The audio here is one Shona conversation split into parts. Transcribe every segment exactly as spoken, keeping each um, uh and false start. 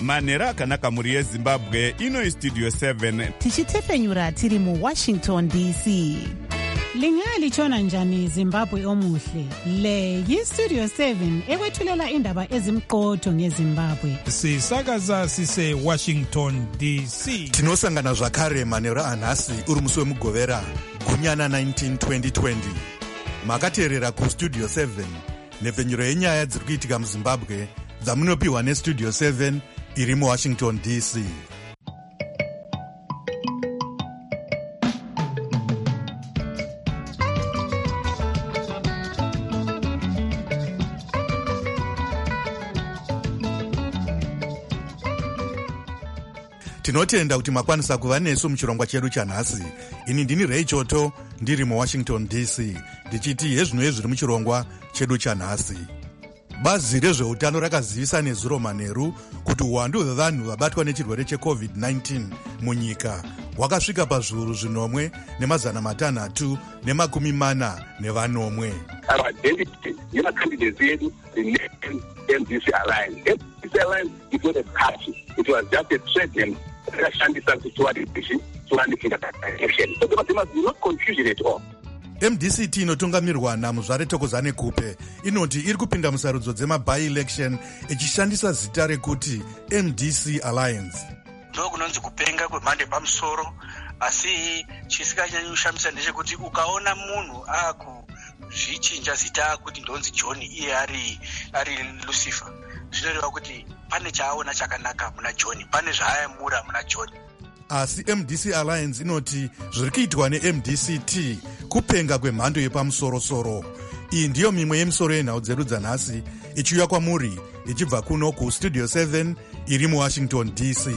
manhero akanaka mhuri yezimbabwe. Ino Studio seven tichitefenyura tiri mu Washington D C. Lingalitshona njani Zimbabwe omuhle? Le yi Studio seven ekwethulela indaba ezimqotho ngeZimbabwe. Sisakaza sise Washington D C. Tinosangana zvakare manhero anhasi uri musi wemugovera gunyana nineteen twenty twenty. Makateerera ku Studio seven nepfenyuro yenyaya dziri kuitika muZimbabwe dzamunopiwa neStudio seven iri muWashington D C. Tinotenda kuti makwanisa kuva nesu muchirongwa chedu chanhasi. Ini ndini Ray Choto ndiri muWashington D C ndichiti hezvino zviri muchirongwa chedu chanhasi. Bazi rezveutano rakazivisa nezuro manheru kuti uwandu hwevanhu vabatwa nechirwere checovid nineteen munyika hwakasvika pazviuru zvinomwe nemazana matanhatu nemakumi mana nevanomwe. Identity yemacandidates yedu M D C Alliance. M D C Alliance is not a party. It was just a trade name. Rakashandisa kuchiwadishi chiwandikira election. So there must be no confusion at all. M D C T inotungamirwa naMuzvare Thokozani Kupe inoti iri kupinda musarudzo dzema-by-election ichishandisa zita rekuti M D C Alliance. Ndokunonzi kupenga kwemhando yepamusoro, asi chisikanyanya kushamisa ndechekuti ukaona munhu akuzvichinja zita kuti ndonzi John iye ari ari Lucifer, zvinoreva kuti pane chaaona chakanaka muna John, pane zvaayamura muna John. Asi M D C Alliance inoti zviri kuitwa ne-M D C T kupenga kwemhando yepamusoro-soro. Iyi ndiyo mimwe yemisoro yenhau dzedu dzanhasi ichiuya kwamuri ichibva kuno kuStudio seven iri muWashington D C.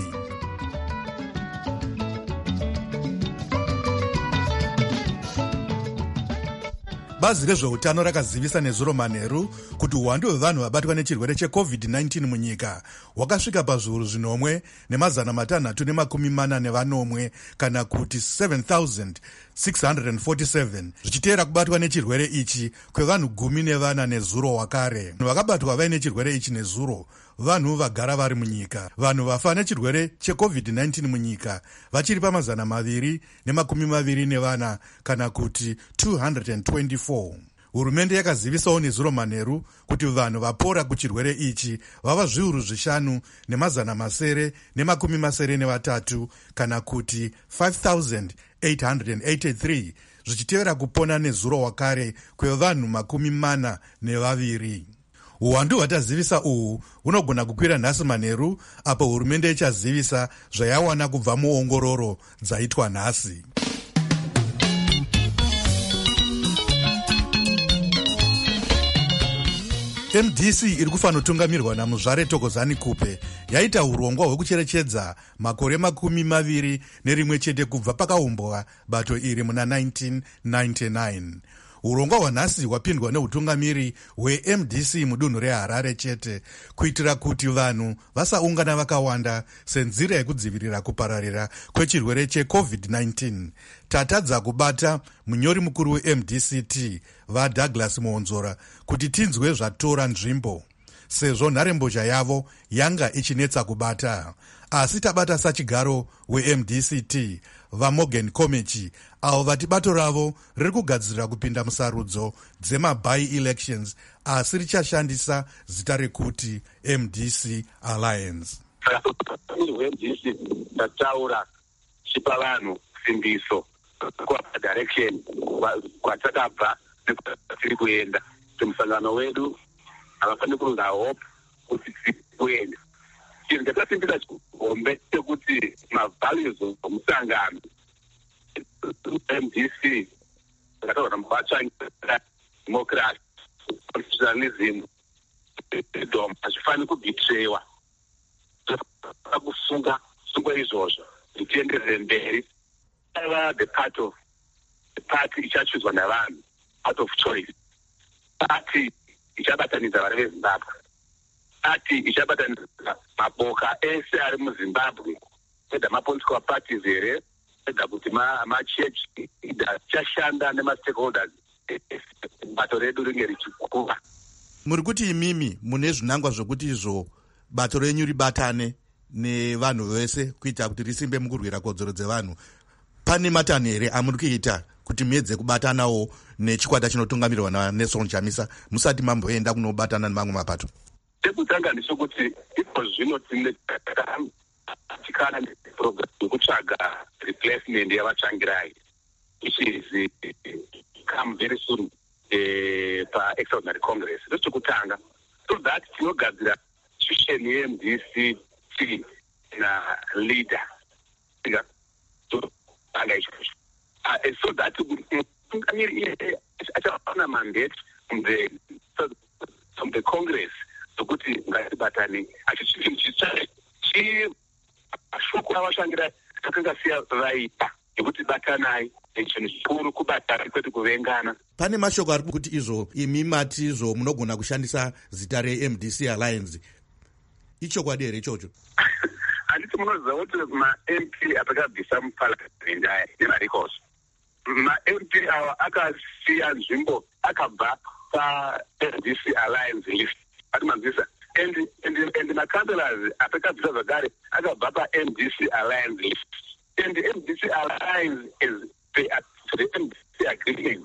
Bazi rezveutano rakazivisa nezuro manheru kuti uwandu hwevanhu vabatwa nechirwere checovid nineteen munyika hwakasvika pazviuru zvinomwe nemazana matanhatu nemakumi mana nevanomwe kana kuti seven thousand six hundred forty-seven zvichiteera kubatwa nechirwere ichi kwevanhu gumi nevana nezuro hwakare. Vanhu vakabatwa vaine chirwere ichi nezuro vanhu vagara vari munyika. Vanhu vafa nechirwere checovid nineteen munyika vachiri pamazana maviri nemakumi maviri nevana kana kuti two hundred twenty-four. Hurumende yakazivisawo nezuro manheru kuti vanhu vapora kuchirwere ichi vava zviuru zvishanu nemazana masere nemakumi masere nevatatu kana kuti five thousand eight hundred eighty-three zvichitevera kupona nezuro hwakare kwevanhu makumi mana nevaviri. Uwandu hwatazivisa uhu hunogona kukwira nhasi manheru apo hurumende ichazivisa zvayawana kubva muongororo dzaitwa nhasi. M D C iri kufanotungamirwa naMuzvare Thokozani Kupe yaita urongwa hwekucherechedza makore makumi maviri nerimwe chete kubva pakaumbwa bato iri muna nineteen ninety-nine. Urongwa hwanhasi hwapindwa neutungamiri hwe-M D C mudunhu reHarare chete kuitira kuti vanhu vasaungana vakawanda senzira yekudzivirira kupararira kwechirwere checovid nineteen. Tatadza kubata munyori mukuru we-M D C T vaDouglas Muonzora kuti tinzwe zvatora nzvimbo sezvo nharembozha yavo yanga ichinetsa kubata. Asi tabata sachigaro we-M D C T vaMorgan Komechi avo vati bato ravo riri kugadzirira kupinda musarudzo dzema-by-elections asi richashandisa zita rekuti M D C Alliance. M D C tataura chipa vanhu simbiso kwa-direction kwatakabva tiri kuenda. Musangano wedu havafaniri kunga hope kuti tiri kuenda. Chinhu chatasimbisa chihombe chekuti mavalues omusangano M D C akataura mubatsvangira democracy, constitutionalism, freedom hazvifaniri kubhitrewa. Kusunga sungo izvozvo zvichienderere mberi. The part of the party ichachuzwa navanhu out of choice. Party ichabatanidza vari veZimbabwe. Party ichabatanidza maboka ese ari muZimbabwe. Whether ma-political parties here, whether kuti ma-church ichashanda nema-stakeholders. Bato redu ringe richikura. Muri kuti imimi mune zvinangwa zvokuti izvo bato renyu ribatane nevanhu vese kuita kuti risimbe mukurwira kodzero dzevanhu. Pane matanho here amuri kuita kuti muedze kubatanawo nechikwata chinotungamirwa naNelson Chamisa musati mamboenda kunobatana nemamwe mapato? Tekutanga ndechekuti iko zvino tine tikana neprogram yekutsvaga replacement yavatsvangirai which is come very soon uh, pa-extraordinary congress. Ndechekutanga so that tinogadzira institution ye-M D C T na leader so anga ichocho uh, so that achaona mandate from the from the congress sokuti ngatibatane achichinhu ashoko avashangira akanga siya vaita yekuti batanai echinhu chikuru kubatana kwete kuvengana. Pane mashoko ari kuti izvo imi mati izvo munogona kushandisa zita re-M D C Alliance. Ichokwadi here ichocho? Handiti munoziva kuti ma-M P atakabvisa muparliament aya nemarikosi, ma-M P ava akasiya nzvimbo akabva pa-M D C Alliance list atimanzisa and and and ma-councillors atakabvisa zvakare akabva pa-M D C Alliance list and the M D C Alliance is the, the M D C agreement.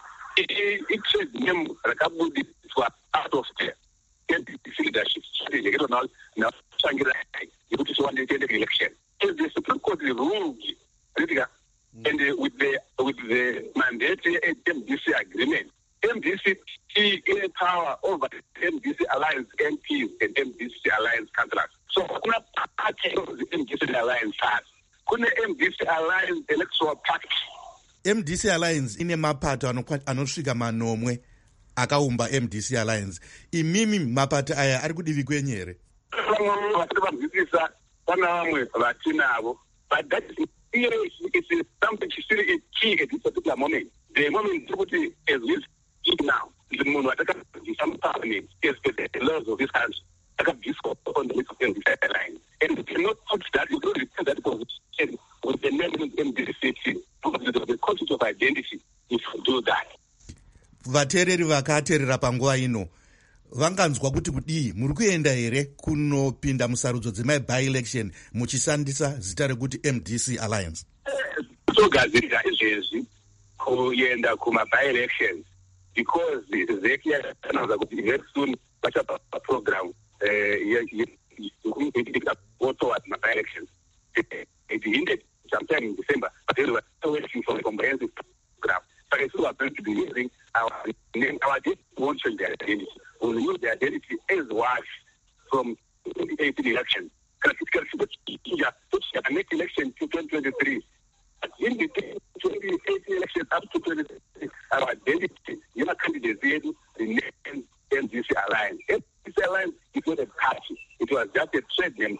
It name rakabudiswa out of the M D C leadership strategy. You know, now Shanghai, you put one in the election. If the Supreme Court ruled, and uh, with the with the mandate M D C agreement, M D C in power over M D C Alliance M Ps and M D C Alliance councillors. So, kuna party of the M D C Alliance has. Kuna M D C Alliance electoral pact. M D C Alliance ine mapato anosvika manomwe akaumba M D C Alliance. Imimi mapato aya ari kudivi kwenyu here? Vatiri vanzwisisa pana vamwe vatinavo, but that is it's something chisiri key at this particular moment. The moment kuti as we speak now, the munhu atakabvisa muparliament is the laws of this country akabviswa on the list of M D C Alliance, and we cannot put that, we don't replace that position with the name of M D C because of the concept of identity if you do that. Vateereri vakateerera panguva ino vanganzwa kuti kudii muri kuenda here kunopinda musarudzo dzemaby election muchishandisa zita rekuti M D C Alliance? Togadzirira izvezvi kuenda kumaby elections because zeki yakanaza kuti very soon vachapa program go towards maby elections. It hinted sometime in December, but they were still waiting for a comprehensive program. So we are going to be using our name, our identity won't change their identity. We will use the identity as was from twenty eighteen election. The next election to twenty twenty-three. In the twenty eighteen election up to twenty twenty-three, our identity, your candidates remain M D C Alliance. M D C Alliance is not a party. It was just a trade name.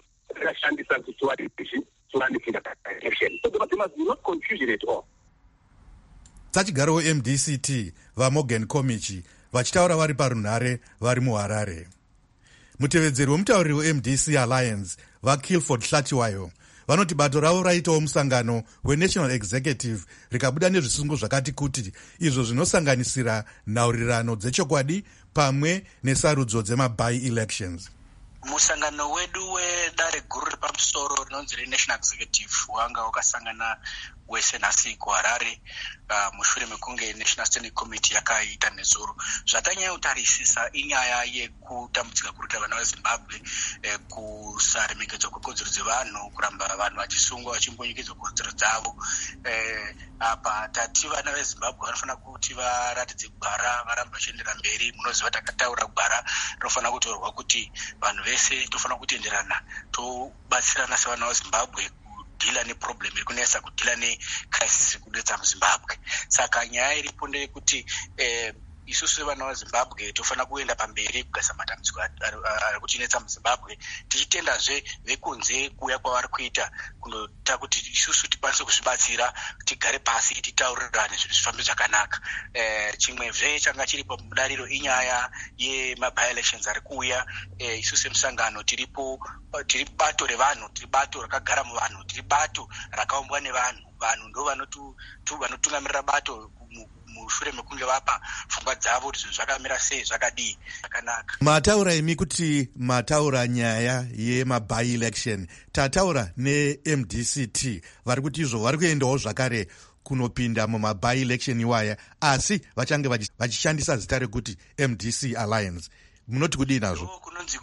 So there must be no confusion at all. Tachigarawo M D C T vaMorgan Komichi vachitaura vari parunhare vari muHarare. Mutevedzeri wemutauriri weM D C Alliance vaKilford Hlatiwayo vanoti bato ravo raitawo musangano weNational Executive rikabuda nezvisungo zvakati kuti izvo zvinosanganisira nhaurirano dzechokwadi pamwe nesarudzo dzemaby elections. Musangano wedu wedare guru repamusoro rinonzi reNational Executive wanga wakasangana wese nhasi kuHarare uh, mushure mekunge National Standing Committee yakaita nezuro. Zvatanyayutarisisa inyaya yekutambudzika kuruta vana veZimbabwe eh, kusaremekedzwa kwekodzero dzevanhu, kuramba vanhu vachisungwa vachimbonyekedzwa kodzero dzavo. Eh, apa tati vana veZimbabwe vanofanira kuti varatidze gwara, varambe vachiendera mberi. Munoziva takataura gwara rinofanira kutorwa kuti vanhu vese tofanira kutenderana tobatsirana sevana veZimbabwe kudhila neproblem iri kunesa, kudhila necrisis iri kunetsa muZimbabwe. Saka nyaya iripo ndeyekuti eh, isusu vana veZimbabwe tofanira kuenda pamberi kugadzirisa matambudziko ari kutinetsa muZimbabwe, tichitendazve vekunze kuuya kwavari kuita kundoita kuti isusu tikwanise kuzvibatsira, tigare pasi titaurirane zvinhu zvifambe zvakanaka. Eh, chimwezve changa chiripo mudariro inyaya yemaby elections ari kuuya. Eh, isusu semusangano tiripo, tiri bato revanhu, tiri bato rakagara muvanhu, tiri bato rakaumbwa nevanhu. Vanhu ndo vanotungamirira bato mushure mekunge vapa pfungwa dzavo kuti zvinhu zvakamira sei zvakadii zvakanaka. Mataura imi kuti mataura nyaya yemabi-election, tataura ne-M D C T vari kuti izvo vari kuendawo zvakare kunopinda mumabi-election iwaya, asi vachange vachishandisa zita rekuti M D C Alliance. Munoti kudii nazvo?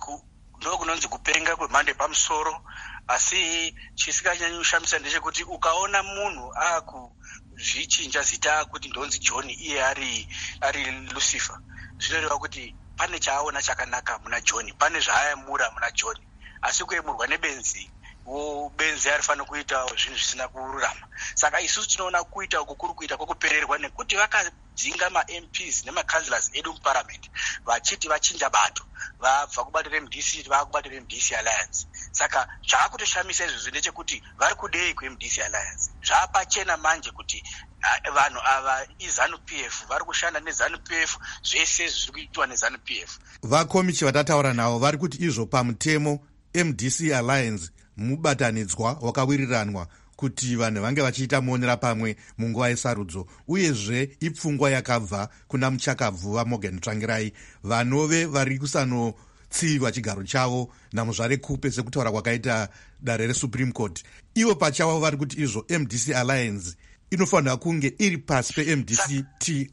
Ndo kunonzi kupenga kwemhando yepamusoro, asi chisinganyanyi kushamisa ndechekuti ukaona munhu akuzvichinja zita kuti ndonzi John iye ari ari Lucifer, zvinoreva kuti pane chaaona chakanaka muna John, pane zvaayamura muna John, asi kuemurwa nebenzi wo benzi arifanira kuita zvinhu zvisina kururama. Saka isusu tinoona kuita uko kuri kuita kwokupererwa nekuti vakadzinga ma-M Ps nema-councillors edu muparliament vachiti vachinja bato vabva kubatira M D C vakubatira M D C Alliance. Saka zvakutoshamisa izvozvo ndechekuti vari kudei ku-M D C Alliance. Zvapachena manje kuti vanhu ava iZANU P F vari kushanda neZANU P F, zvese zviri kuitwa neZANU P F. Vakomichi vatataura navo vari kuti izvo pamutemo M D C Alliance mubatanidzwa wakawiriranwa kuti vanhu vange vachiita muonera pamwe munguva yesarudzo, uyezve ipfungwa yakabva kuna muchakabvuva Morgan Tsvangirai, vanove vari kusanotsivirwa chigaro chavo namuzvare Kupe sekutaura kwakaita dare reSupreme Court. Ivo pachavo vari kuti izvo M D C Alliance inofanira kunge iri pasi pe-M D C T.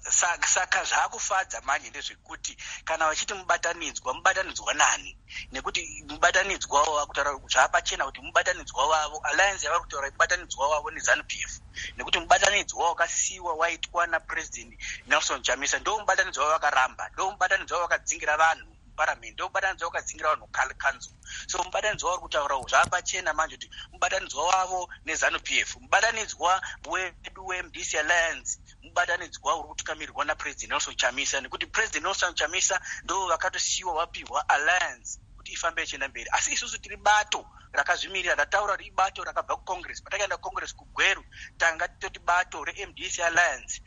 Saka zvakufadza manje ndezvekuti kana vachiti mubatanidzwa, mubatanidzwa nani? Nekuti mubatanidzwa wavo vakutaura zvapachena kuti mubatanidzwa wavo Alliance yavari kutaura mubatanidzwa wavo neZANU P F, nekuti mubatanidzwa wakasiyiwa waitwa naPresident Nelson Chamisa ndo mubatanidzwa wavo vakaramba, ndo mubatanidzwa wavo vakadzingira vanhu parliament, ndo mubatanidzwa wakadzingira vanhu council. So mubatanidzwa wari kutaura zvapachena manje kuti mubatanidzwa wavo neZANU P F, mubatanidzwa wedu we-M D C Alliance, mubatanidzwa uri kutungamirwa naPresident Nelson Chamisa, nekuti President Nelson Chamisa ndo vakatosiyiwa vapihwa Alliance kuti ifambe ichienda mberi. Asi isusu tiri bato rakazvimirira, rataura kuti ibato rakabva kuCongress. Patakaenda kuCongress kugweru tanga toti bato re-M D C Alliance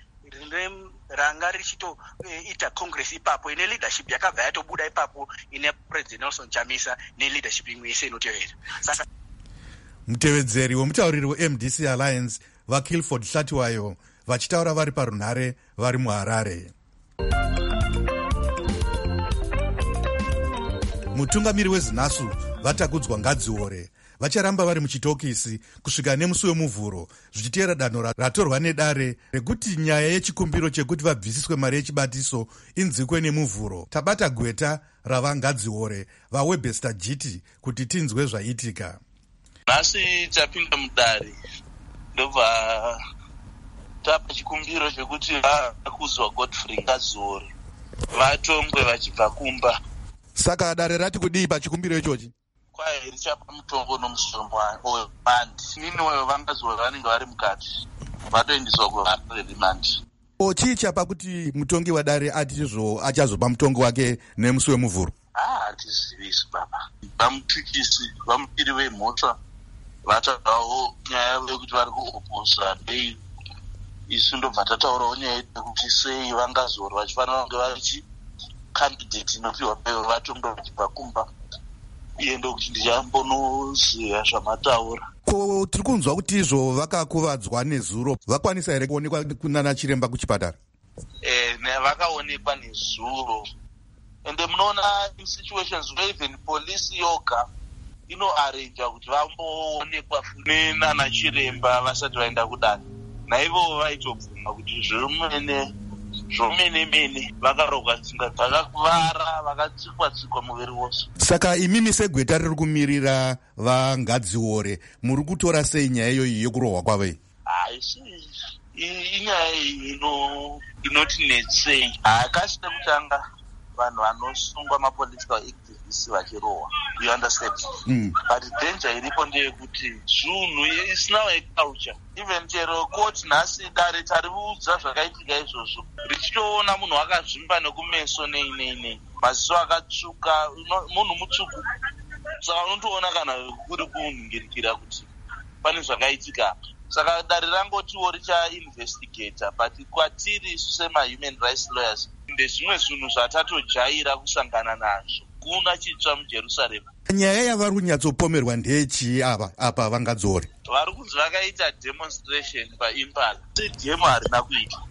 ranga richitoita Congress ipapo ine leadership yakabva yatobuda ipapo ine President Nelson Chamisa ne-leadership imwe yese inotevera. Saka mutevedzeri wemutauriri we-M D C Alliance vaKilford Hlatiwayo vachitaura vari parunhare vari muHarare. Mutungamiri weZinasu vatakudzwa Ngadziore vacharamba vari muchitokisi kusvika nemusi wemuvhuro, zvichiteera danho ratorwa nedare rekuti nyaya yechikumbiro chekuti vabvisiswe mari yechibatiso inzikwe nemuvhuro. Tabata gweta ravangadziore vaWebster Jiti kuti tinzwe zvaitika. Nhasi tapinda mudare ndobva tapa chikumbiro chekuti vakuzwa Godfrey Ngadziore vatombwe vachibva kumba. Saka dare rati kudii pachikumbiro ichochi? Kwai richapa mutongo nomusoro webandi. Niniwewo vangadziore vanenge vari mukati vatoendeswa kuRimandi. Chii chapa kuti mutongi wadare ati izvo achazopa mutongo wake nemusi wemuvhuro? Ah, hatizivisi baba. Vamutukisi vamukiri vemhosva vataurawo nyaya yekuti vari kuoposa dei. Isu ndobva tataurawo nyaya yekuti sei Vangadziore vachifanira kunge vachi candidate inopiwa peyo vatombo vachibva kumba. Iye ndokuti ndichambonoziva zvamataura. Ko tiri kunzwa kuti izvo vakakuvadzwa nezuro vakwanisa here kuonekwa kunana chiremba kuchipatara? Eh, vakaonekwa nezuro. Ende munoona in situations where even police yoga inoarrange kuti vamboonekwa nenana chiremba vasati vaenda kudani. Naivo vaitobvuma kuti zvomene zvomene mene vakarogwa tsinga dzakakuvara vakatsikwa tsikwa muviri wose. Saka imimi segweta riri kumirira Vangadziore muri kutora sei nyaya iyoyi yekurohwa kwavo? Haisi inyaya ino inotinetsei. Hakasina kutanga vanhu vanosungwa mapolitical activists vachirohwa, you understand? Mm. But danger iripo ndeyekuti zvinhu is now a culture. Even chero court nhasi dare tariudza zvakaitika izvozvo richitoona munhu akazvimba nekumeso nei nei nei, maziso akatsvuka, munhu mutsvuku. Saka unotoona kana kuri kunhingirikira kuti pane zvakaitika. Saka dare rangotiwo richainvestigata, but kwatiri sema-human rights lawyers ndezvimwe zvinhu zvatatojaira kusangana nazvo. Kuna chitsva muJerusarema. Nyaya yavari kunyatsopomerwa ndeyechii apa apa Vangadziore? Vari kunzi vakaita demonstration paImpala. Demo harina kuita.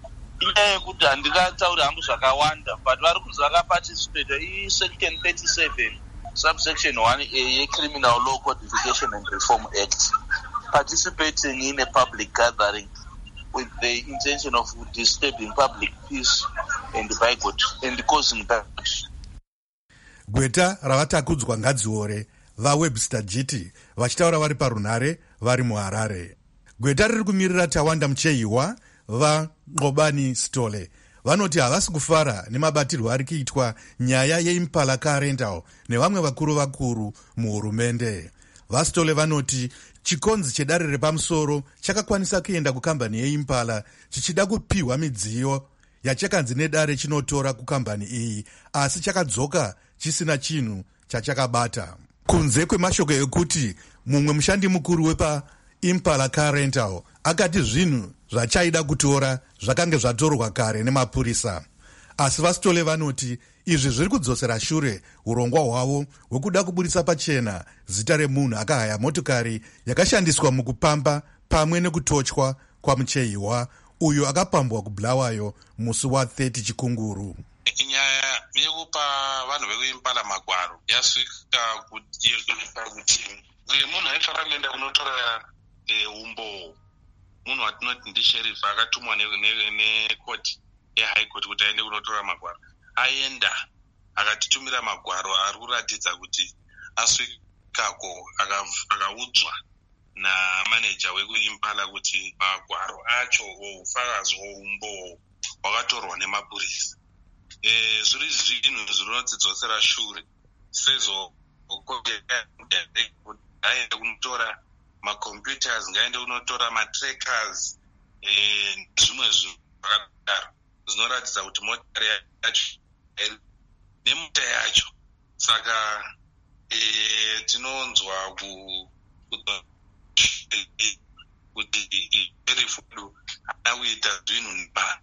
inyaya yekuti handingatsauri hangu zvakawanda but vari kunzi vakaparticipata isection thirty-seven subsection one a yecriminal law codification and reform act, participating in a public gathering with the intention of disturbing public peace and bigot and causing damage. Gweta ravatakudzwa ngadziore vaWebster Giti vachitaura vari parunhare vari muHarare. Gweta riri kumirira Tawanda Muchehiwa vaNqobani Sithole vanoti havasi kufara nemabatirwo ari kuitwa nyaya yeImpala Car Rental nevamwe vakuru vakuru muhurumende. VaSithole vanoti chikonzi chedare repamusoro chakakwanisa kuenda kukambani yeImpala chichida kupiwa midziyo yachakanzi nedare chinotora kukambani iyi, asi chakadzoka chisina chinhu chachakabata. Kunze kwemashoko ekuti mumwe mushandi mukuru wepa Impala Car Rental akati zvinhu zvachaida kutora zvakange zvatorwa kare nemapurisa. Asi VaSithole vanoti izvi zviri kudzosera shure urongwa hwavo hwekuda kuburisa pachena zita remunhu akahaya motokari yakashandiswa mukupamba pamwe nekutochwa kwaMuchehiwa uyo akapambwa kuBulawayo musi wa-thirty Chikunguru. Nyaya yekupa vanhu vekuImpala magwaro yasvika kuti munhu aifanira kuenda kunotora umbo, munhu watinoti ndisheriff akatumwa nekoti yehigh court kuti aende kunotora magwaro, aenda akatitumira magwaro ari kuratidza kuti asvikako akaudzwa namaneja wekuImpala kuti magwaro acho oufakazi oumbo hwakatorwa nemapurisa. Eh, zviri zvinhu zvinotidzosera shure sezvo aende kunotora macomputers, ngaende kunotora matrackers, eh, zvimwe zvinhu zvakadaro zvinoratidza kuti motokari yacho nemota yacho. Saka eh, tinonzwa kuti erifudu ana kuita zvinhu neba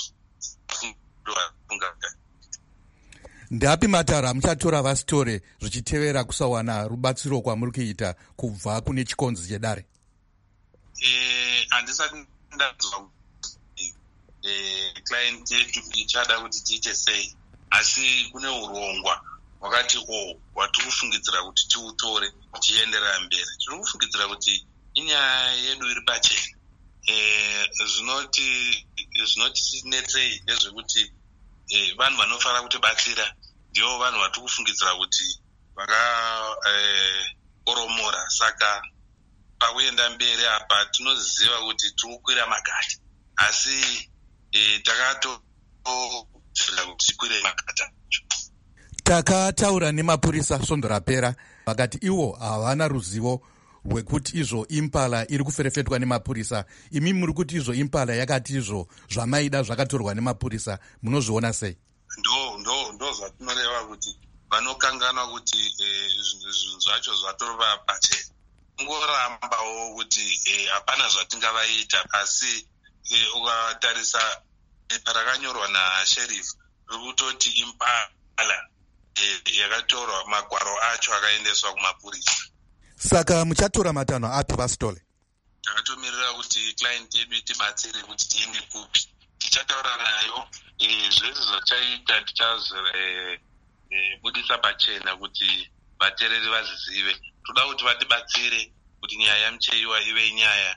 ndapi matara muchatora VaSithole zvichitevera kusawana rubatsiro kwamuri kuita kubva kune chikonzi chedare? Eh, handisati ndanzwa eh, client yetu ichada kuti tiite sei, asi kune urongwa wakati o watiri kufungidzira kuti tiutore tienderera mberi. Tiri kufungidzira kuti inyaya yedu iri pachena. Eh, zvinoti zvinotinetsei ndezvekuti eh, vanhu vanofara kutibatsira ndivo vanhu vatiri kufungidzira kuti vakaoromora. Eh, saka pakuenda mberi apa tinoziva kuti tiri kukwira magata, asi eh, takatoziva kuti tikwire magata. Takataura nemapurisa svondo rapera vakati ivo havana ruzivo rwekuti izvo Impala iri kuferefetwa nemapurisa. Imi muri kuti izvo Impala yakati izvo zvamaida zvakatorwa nemapurisa, munozviona sei? ndo ndo ndo zvatinoreva kuti vanokanganwa kuti zvinhu zvacho zvatorwa pachena. Ungorambawo kuti hapana zvatingavaita, asi ukatarisa pepa rakanyorwa nasheriff riri kutoti Impala yakatorwa magwaro acho akaendeswa kumapurisa. Saka muchatora matanho api VaSithole? Takatomirira kuti client yedu itibatsire kuti tiende kupi. Tichataura nayo zvese zvachaita tichazobudisa pachena kuti vateereri vazizive. Toda kuti vatibatsire kuti nyaya yaMuchehiwa ive nyaya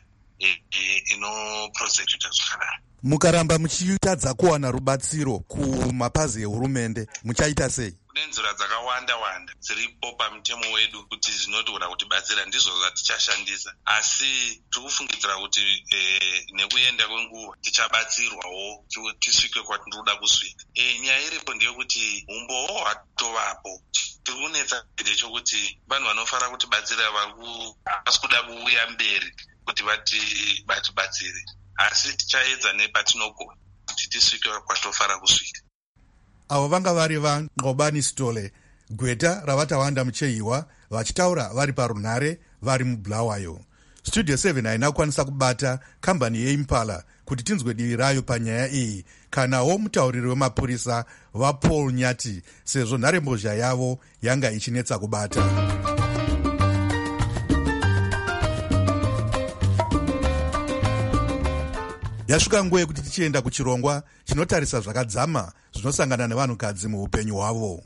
inoprosecuta zvakanaka. Mukaramba muchitadza kuwana rubatsiro kumapazi ehurumende muchaita sei? Kune nzira dzakawanda wanda dziripo pamutemo wedu kuti zvinotogona kutibatsira, ndizvo zvatichashandisa, asi tiri kufungidzira kuti eh, nekuenda kwenguva tichabatsirwawo tisvike kwatinoda kusvika. Eh, nyaya iripo ndeyekuti umbowo hwatovapo. Tiri kunetsa ndechekuti vanhu vanofara kutibatsira havasi kuda kuuya mberi kuti vatibatsire, asi tichaedza nepatinogona kuti tisvike kwatofara kusvika. Avo vanga vari vaNqobani Sithole, Gweta ravatawanda Muchehiwa vachitaura vari parunhare vari muBulawayo. Studio seven haina kukwanisa kubata kambani yeImpala kuti tinzwe divi rayo panyaya iyi, kanawo mutauriri wemapurisa vaPaul Nyati, sezvo nharembozha yavo yanga ichinetsa kubata. Yasvika nguva yekuti tichienda kuchirongwa chinotarisa zvakadzama zvinosangana nevanhukadzi muupenyu hwavo.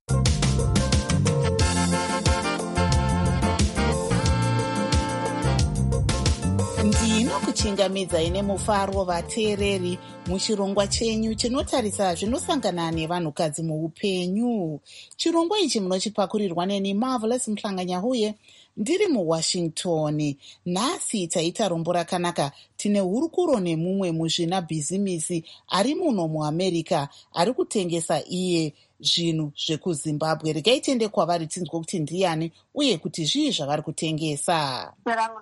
ndinokuchingamidzai nemufaro vateereri muchirongwa chenyu chinotarisa zvinosangana nevanhukadzi muupenyu. Chirongwa ichi munochipakurirwa neni Marvelous Mhlanganyahuye ndiri muWashington. Nhasi taita rombo rakanaka. Tine hurukuro nemumwe muzvina bhizimisi ari muno muAmerica ari kutengesa iye zvinhu zvekuZimbabwe. Regai tiende kwavari tinzwe kuti ndiani uye kuti zvii zvavari kutengesa.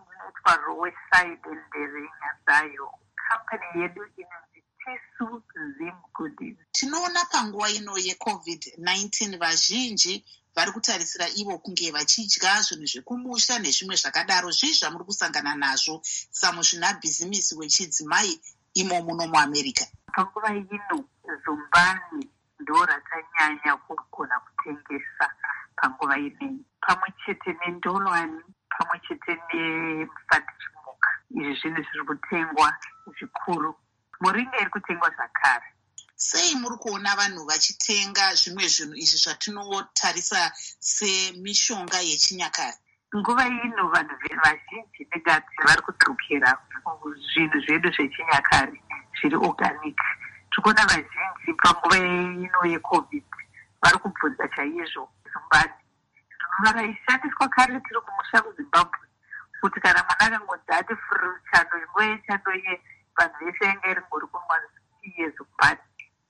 Roadside Nderinga Zayo. Company yedu inonzi Tesu Zim Goodies. Tinoona panguva ino yecovid nineteen vazhinji vari kutarisira ivo kunge vachidya zvinhu zvekumusha nezvimwe zvakadaro. Zvii zvamuri kusangana nazvo samuzvina bhizimisi wechidzimai imo muno muAmerica? Panguva ino zumbani ndo ratanyanya kugona kutengesa panguva inei, pamwe chete nendolwani, pamwe chete nemufandichimuka. Izvi zvinhu zviri kutengwa zvikuru. Muringa iri kutengwa zvakare. Sei muri kuona vanhu vachitenga zvimwe zvinhu izvi zvatinotarisa semishonga yechinyakare? Nguva ino vanhu vazhinji negati vari kudzokera zvinhu zvedu zvechinyakare zviri organic. Tikuona vazhinji panguva ino yecovid vari kubvunza chaizvo zumbani varaishandiswa kare tiri kumusha kuZimbabwe, kuti kana mwana akangonzi ati furu chando nguva yechando iye vanhu vese yanga iri ngori kunwa iye zumbani.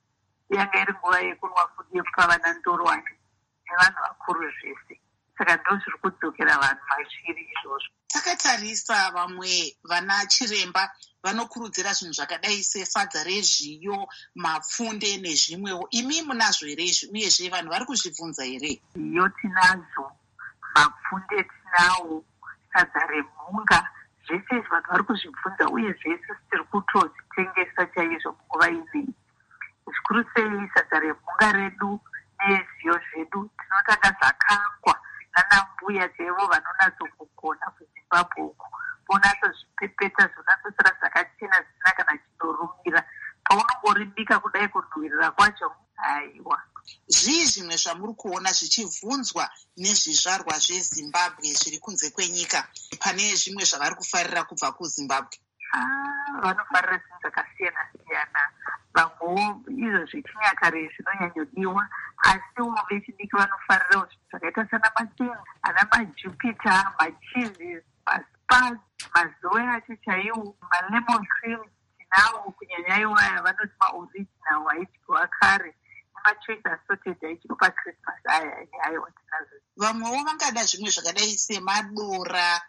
Yanga iri nguva yekunwa futi yekupa vana ndorwani nevanhu vakuru zvese. Saka ndo zviri kudzokera vanhu mazviri izvozvo. Takatarisa vamwe vana chiremba vanokurudzira zvinhu zvakadai sesadza rezviyo, mapfunde nezvimwewo. Imi munazvo here izvi uyezve vanhu vari kuzvibvunza here? Iyo tinazvo, mapfunde tinawo, sadza remhunga, zvese izvi vanhu vari kuzvibvunza uye zvese tiri kutozvitengesa chaizvo munguva inei. Zvikuru sei sadza remhunga redu nezviyo zvedu tinotanga zvakangwa nanambuya chaivo vanonatsokugona kuZimbabwe uko. Vonatsozvipepeta zvonatsosara zvakachena zvisina kana chinorumira. Paunongoribika kudai kunhuhwirira kwacho, aiwa. Zvii zvimwe zvamuri kuona zvichibvunzwa nezvizvarwa zveZimbabwe zviri kunze kwenyika pane zvimwe zvavari kufarira kubva kuZimbabwe? Ah, vanofarira zvinhu zvakasiyana siyana. Vamwewo izvo zvechinyakare zvinonyanyodiwa, asiwo vechidiki vanofarira zvinhu zvakaita sana matini, ana majupiter, machizi, maspas, mazoe acho chaiwo, malemon cream tinawo, kunyanya iwaya vanoti maoriginal waidyiwa kare, nemachoice assorted aidyiwa paChristmas. Aya aiwa tinazo. Vamwewo vangada zvimwe zvakadai semadora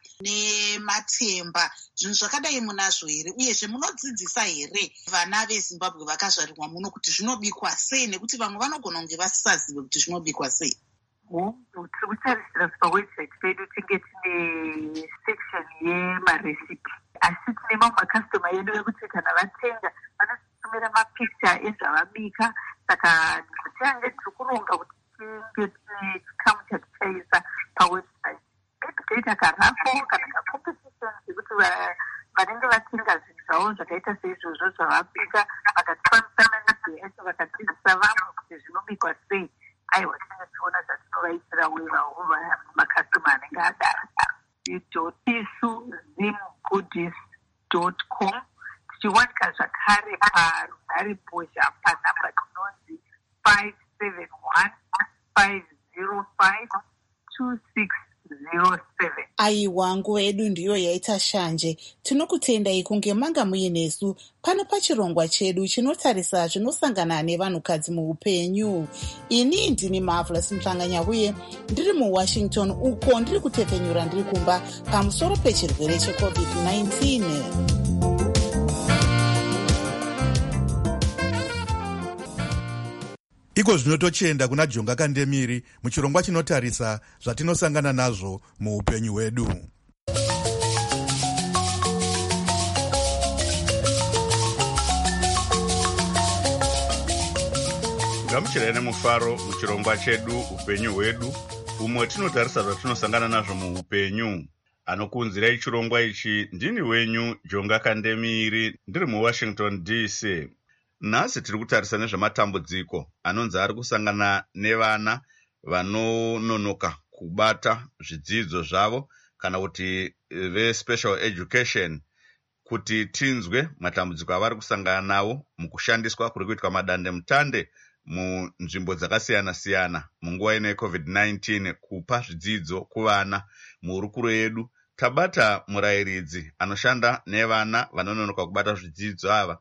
nematemba, zvinhu zvakadai munazvo here? Uyezve munodzidzisa here vana veZimbabwe vakazvarirwa muno kuti zvinobikwa sei, nekuti vamwe vanogona kunge vasisazive kuti zvinobikwa sei? Tiri kutarisira pawebsite pedu tinge tine section yemarecipe, asi tine mamwe makastoma edu ekuti kana vatenga vanotumira mapicture ezvavabika. Saka tiange tiri kuronga kuti tinge tine chikamu chatichaisa pawebsite. Toita karafo kana kacompetition ekuti vanenge vatenga zvinhu zvavo zvakaita seizvozvo zvavabika vakatipanisana nezveyacho vakadzidzisa vamwe kuti zvinobikwa sei. Aiwa, tinenge tiona zvatinovaitira wevawo makastoma anenge adara. tesu zim goodies dot com. Tichiwanika zvakare parunhare mbozha panhamba tinonzi five seven one five zero five two six zero seven. Aiwa, nguva yedu ndiyo yaita shanje. Tinokutendai kunge manga muinesu pano pachirongwa chedu chinotarisa zvinosangana nevanhukadzi muupenyu. Ini ndini Marvelous Mhlanganyahuye ndiri muWashington, uko ndiri kutepfenyura ndiri kumba pamusoro pechirwere checovid nineteen. Iko zvino tochienda kuna Jonga Kandemiri muchirongwa chinotarisa zvatinosangana nazvo muupenyu hwedu. Gamuchirai nemufaro muchirongwa chedu upenyu hwedu, umwe tinotarisa zvatinosangana nazvo muupenyu. anokunzirai chirongwa ichi ndini wenyu Jonga Kandemiri ndiri muWashington D C. Nhasi tiri kutarisa nezvematambudziko anonzi ari kusangana nevana vanononoka kubata zvidzidzo zvavo kana kuti ve-special education, kuti tinzwe matambudziko avari kusangana nawo mukushandiswa kuri kuitwa madandemutande munzvimbo dzakasiyana-siyana munguva ino yeCovid nineteen kupa zvidzidzo kuvana. Muhurukuro yedu tabata murayiridzi anoshanda nevana vanononoka kubata zvidzidzo ava,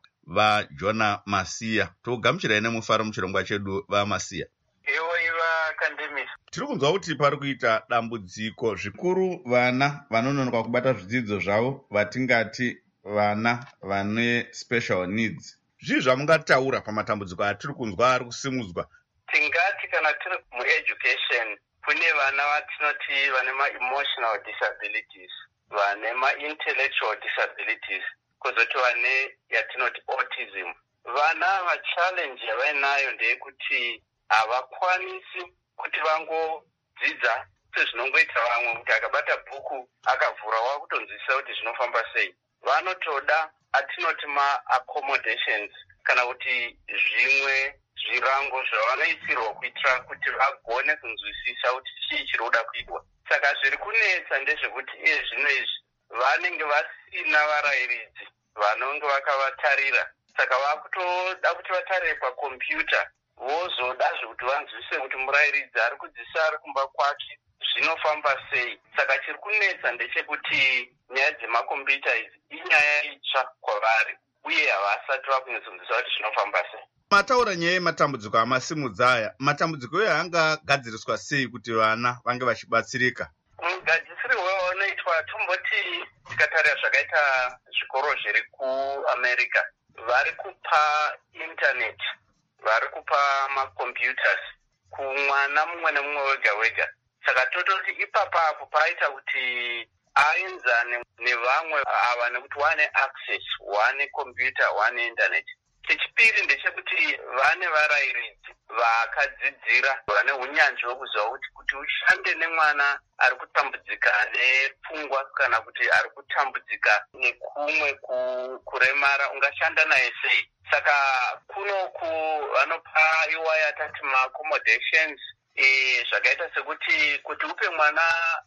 vaJona Masiya. Togamuchirai nemufaro muchirongwa chedu, vaMasiya. Iwo iva Kandemisi. Tiri kunzwa kuti pari kuita dambudziko zvikuru vana vanononoka kubata zvidzidzo zvavo, vatingati vana vane special needs. Zvii zvamungataura pamatambudziko atiri kunzwa ari kusimudzwa? Tingati kana tiri mueducation kune vana vatinoti vane ma-emotional disabilities, vane ma-intellectual disabilities, kozoti vane yatinoti autism. Vana va-challenge yavainayo ndeyekuti havakwanisi kuti vangodzidza sezvinongoita vamwe, kuti akabata bhuku akavhura wakutonzwisisa kuti zvinofamba sei. Vanotoda atinoti ma-accommodations kana kuti zvimwe zvirango zvavanoisirwa kuitira kuti vagone kunzwisisa kuti chii chiri kuda kuitwa. Saka zviri kunetsa ndezvekuti iye zvino izvi vanenge vasina varayiridzi vanonge vakavatarira. Saka vakutoda kuti vatarire pakombiyuta, vozodazve kuti vanzwisise kuti murayiridzi ari kudzidzisa ari kumba kwake zvinofamba sei. Saka chiri kunetsa ndechekuti nyaya dzemakombiyuta idzi inyaya itsva kwavari uye havasati vakunyatsokunzwisisa kuti zvinofamba sei. Mataura nyaya yematambudziko amasimudza aya, matambudziko eyo angagadziriswa sei kuti vana vange vachibatsirika? Mugadzirisiro unoitwa tomboti tikatarira zvakaita zvikoro zviri kuAmerica, vari kupa internet, vari kupa macomputers kumwana mumwe nemumwe wega wega. Saka tototi ipapapo paita kuti aenzane nevamwe ava nekuti wane access, wane computer, wane internet. Chechipiri ndechekuti vane varayiridzi vakadzidzira, vane unyanzvi hwekuziva kuti kuti ushande nemwana ari kutambudzika nepfungwa kana kuti ari kutambudzika nekumwe kuremara, ungashanda naye sei. Saka kunoku vanopa iwa yatati ma-accommodations, e, zvakaita sekuti kuti upe mwana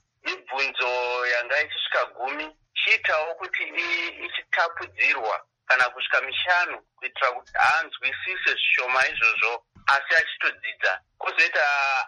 mibvunzo yanga ichisvika gumi, chiitawo kuti ichitapudzirwa kana kusvika mishanu kuitira kuti anzwisise zvishoma izvozvo asi achitodzidza. Kozoita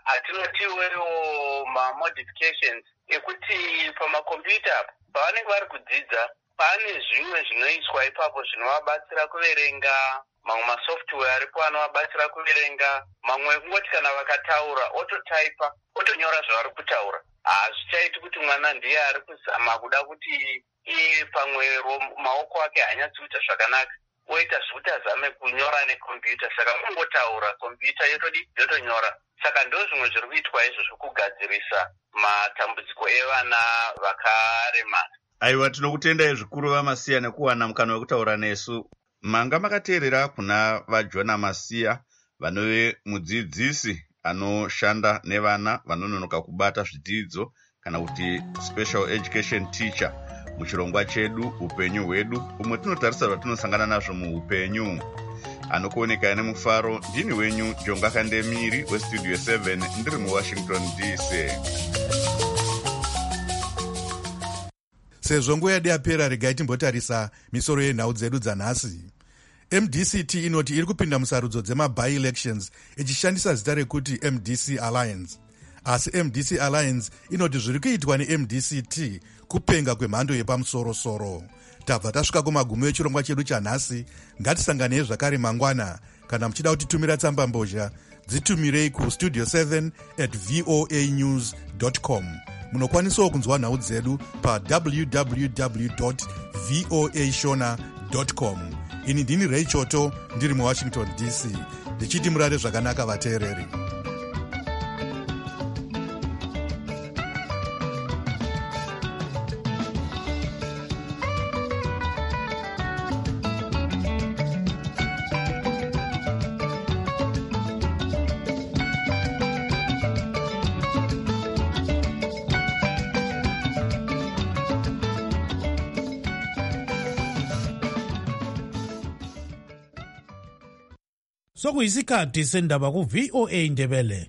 atinotiwewo ma-modifications ekuti pamakombiyuta pavanenge vari kudzidza pane zvimwe zvinoiswa ipapo zvinovabatsira kuverenga, mamwe masoftware aripo anovabatsira kuverenga, mamwe kungoti kana vakataura ototaipa, otonyora zvavari kutaura. Hazvichaiti kuti mwana ndiye ari kuzama kuda kuti iye pamwe maoko ake hanyatsi kuita zvakanaka, oita zvekuti azame kunyora nekombiyuta. Saka kungotaura, kombiyuta yotodi yotonyora. Saka ndo zvimwe zviri kuitwa izvo zvokugadzirisa matambudziko evana vakaremara. Aiwa, tinokutendai zvikuru vaMasiya nekuwana mukana wekutaura nesu. Manga makateerera kuna vaJona Masiya, vanove mudzidzisi anoshanda nevana vanononoka kubata zvidzidzo kana kuti special education teacher muchirongwa chedu upenyu hwedu, umwe tinotarisa zvatinosangana nazvo muupenyu. Anokuoneka nemufaro ndini wenyu Jonga Kandemiri westudio seven ndiri muWashington D C. Sezvo nguva yedu yapera, regai timbotarisa misoro yenhau dzedu dzanhasi. M D C T inoti iri kupinda musarudzo dzema-by-elections ichishandisa zita rekuti M D C Alliance. Asi M D C Alliance inoti zviri kuitwa ne-M D C T kupenga kwemhando yepamusoro-soro. Tabva tasvika kumagumo echirongwa chedu chanhasi. Ngatisanganei zvakare mangwana. Kana muchida kutitumira tsamba mbozha, dzitumirei kustudio seven at voa news dot com. Munokwanisawo kunzwa nhau dzedu pa w w w dot voa shona dot com. Ini ndini Ray Choto ndiri muWashington D C, ndichiti murare zvakanaka vateereri. sokuyisikhathi sendaba ku V O A Ndebele.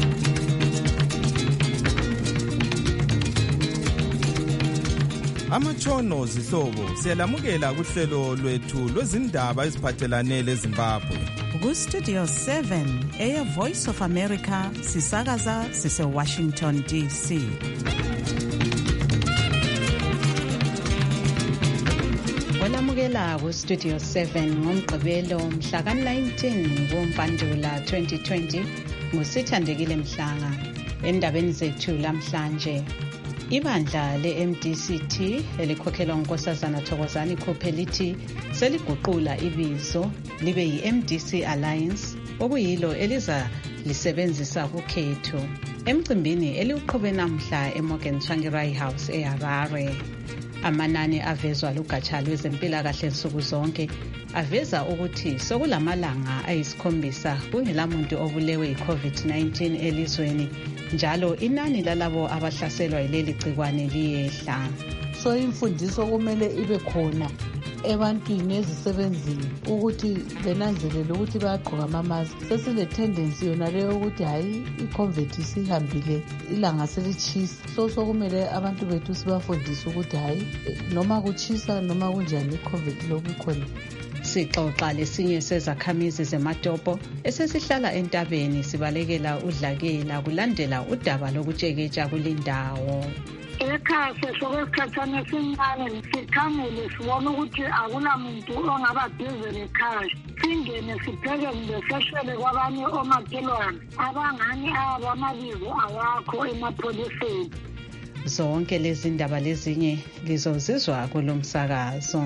Amatshono zihlobo siyalamukela kuhlelo lwethu lwezindaba eziphathelane leZimbabwe. Ku Studio seven eya Voice of America sisakaza sise Washington D C. Olamukela ku Studio seven ngomgqibelo mhla ka nineteen kuMpandula twenty twenty ngusithandekile Mhlanga. Endabeni zethu lamhlanje, ibandla le-M D C T elikhokhelwa ngunkosazana Thokozani Khuphe lithi seliguqula ibizo libe yi-M D C Alliance okuyilo eliza lisebenzisa kukhetho emcimbini eliuqhube namhla eMorgan Tsvangirai House eHarare. Amanani avezwa lugatsha lwezempilakahle nsuku zonke aveza ukuthi sokulamalanga ayisikhombisa kungelamuntu obulewe yi-COVID nineteen elizweni, njalo inani lalabo abahlaselwa yileli gcikwane liyehla. So imfundiso kumele ibe khona ebantwini ezisebenzini ukuthi benanzelele ukuthi bayagqoka ama-mask. Sesile tendency yona leyo ukuthi hayi i-COVID isihambile, ilanga selitshisa. So sokumele abantu bethu sibafundise ukuthi hayi noma kutshisa noma kunjani i-COVID lokhu khona. Sixoxa lesinye sezakhamizi zeMatopo esesihlala entabeni sibalekela udlakela kulandela udaba lokutsheketsha kulindawo. Ekhaya sesokwesikhathana esincane sikhangele sibona ukuthi akunamuntu ongaba bhizi lekhaya. Singene sipheke kumbe seshele kwabanye omakhelwane abangani abamabizo awakho emapholiseni. Zonke lezi ndaba lezinye lizozizwa kulo msakazo.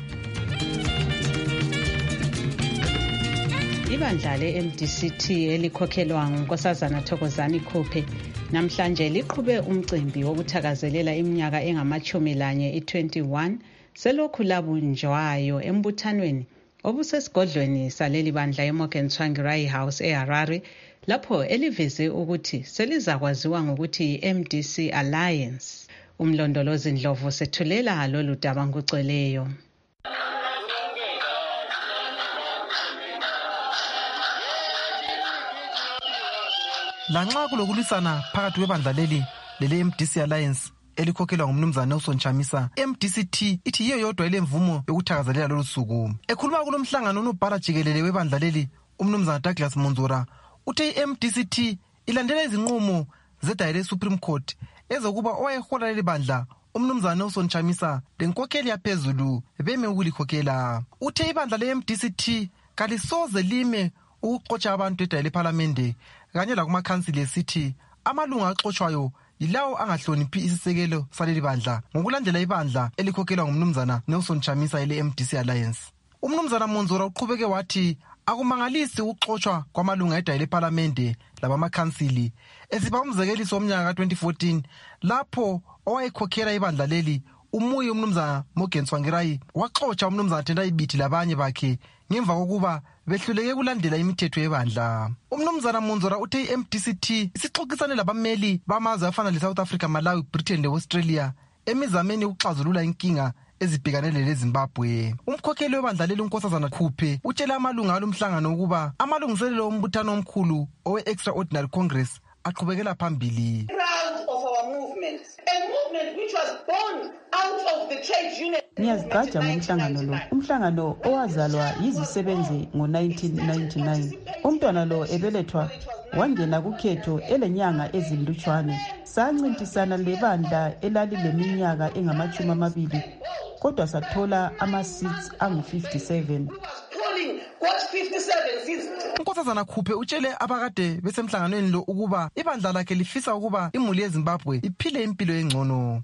Ibandla le-M D C T elikhokhelwa ngunkosazana Thokozani Khuphe namhlanje liqhube umcimbi wokuthakazelela iminyaka engamachumi lanye i-twenty-one selokhu labunjwayo embuthanweni obusesigodlweni saleli bandla eMorgan Tsvangirai House eHarare, lapho eliveze ukuthi selizakwaziwa ngokuthi yi-M D C Alliance. Umlondolozi Ndlovu sethulela lolu daba ngugcweleyo. Lanxa kulokulisana phakathi kwebandla leli lele-M D C Alliance elikhokhelwa ngumnumzana Nelson Chamisa, M D C T ithi yiyo yodwa ilemvumo yokuthakazelela lolu suku. Ekhuluma kulo mhlangano unobhala jikelele webandla leli umnumzana Douglas Monzora uthe i-M D C T ilandela izinqumo zedayile Supreme Court ezokuba owayehola leli bandla umnumzana Nelson Chamisa lenkokheli yaphezulu beme ukulikhokhela. Uthe ibandla le-M D C T kalisoze lime ukuxotsha abantu edayile eParliament kanye lakumakhansili esithi amalunga axotshayo yilawo angahloniphi isisekelo saleli bandla ngokulandela ibandla elikhokhelwa ngumnumzana Nelson Chamisa ele-M D C Alliance. Umnumzana Monzora uqhubeke wathi akumangalisi ukuxotsha kwamalunga edayile eParliament labamakhansili esiba umzekeliso womnyaka ka twenty fourteen lapho owayekhokhela ibandla leli umuyi umnumzana Morgan Tsvangirai waxotsha umnumzana Tendai Biti labanye bakhe ngemva kokuba behluleke kulandela imithetho yebandla. Umnumzana Monzora uthe i-M D C T isixoxisane labameli bamazwe afana le South Africa, Malawi, Britain le-Australia emizameni ukuxazulula inkinga ezibhekanele leZimbabwe. Umkhokheli webandla leli unkosazana Khuphe utshela amalunga alomhlangano ukuba amalungiselelo ombuthano omkhulu owe-Extraordinary Congress aqhubekela phambili. Ngiyazigqaja ngomhlangano lo. Umhlangano owazalwa yizisebenzi ngo-nineteen ninety-nine. Umntwana lo ebelethwa wangena kukhetho elenyanga ezilutshwane. Sancintisana lebandla elalileminyaka engamachumi amabili kodwa sathola ama-seats angu-fifty-seven. Unkosazana Khuphe utshele abakade besemhlanganweni lo ukuba ibandla lakhe lifisa ukuba imuli yeZimbabwe iphile impilo engcono.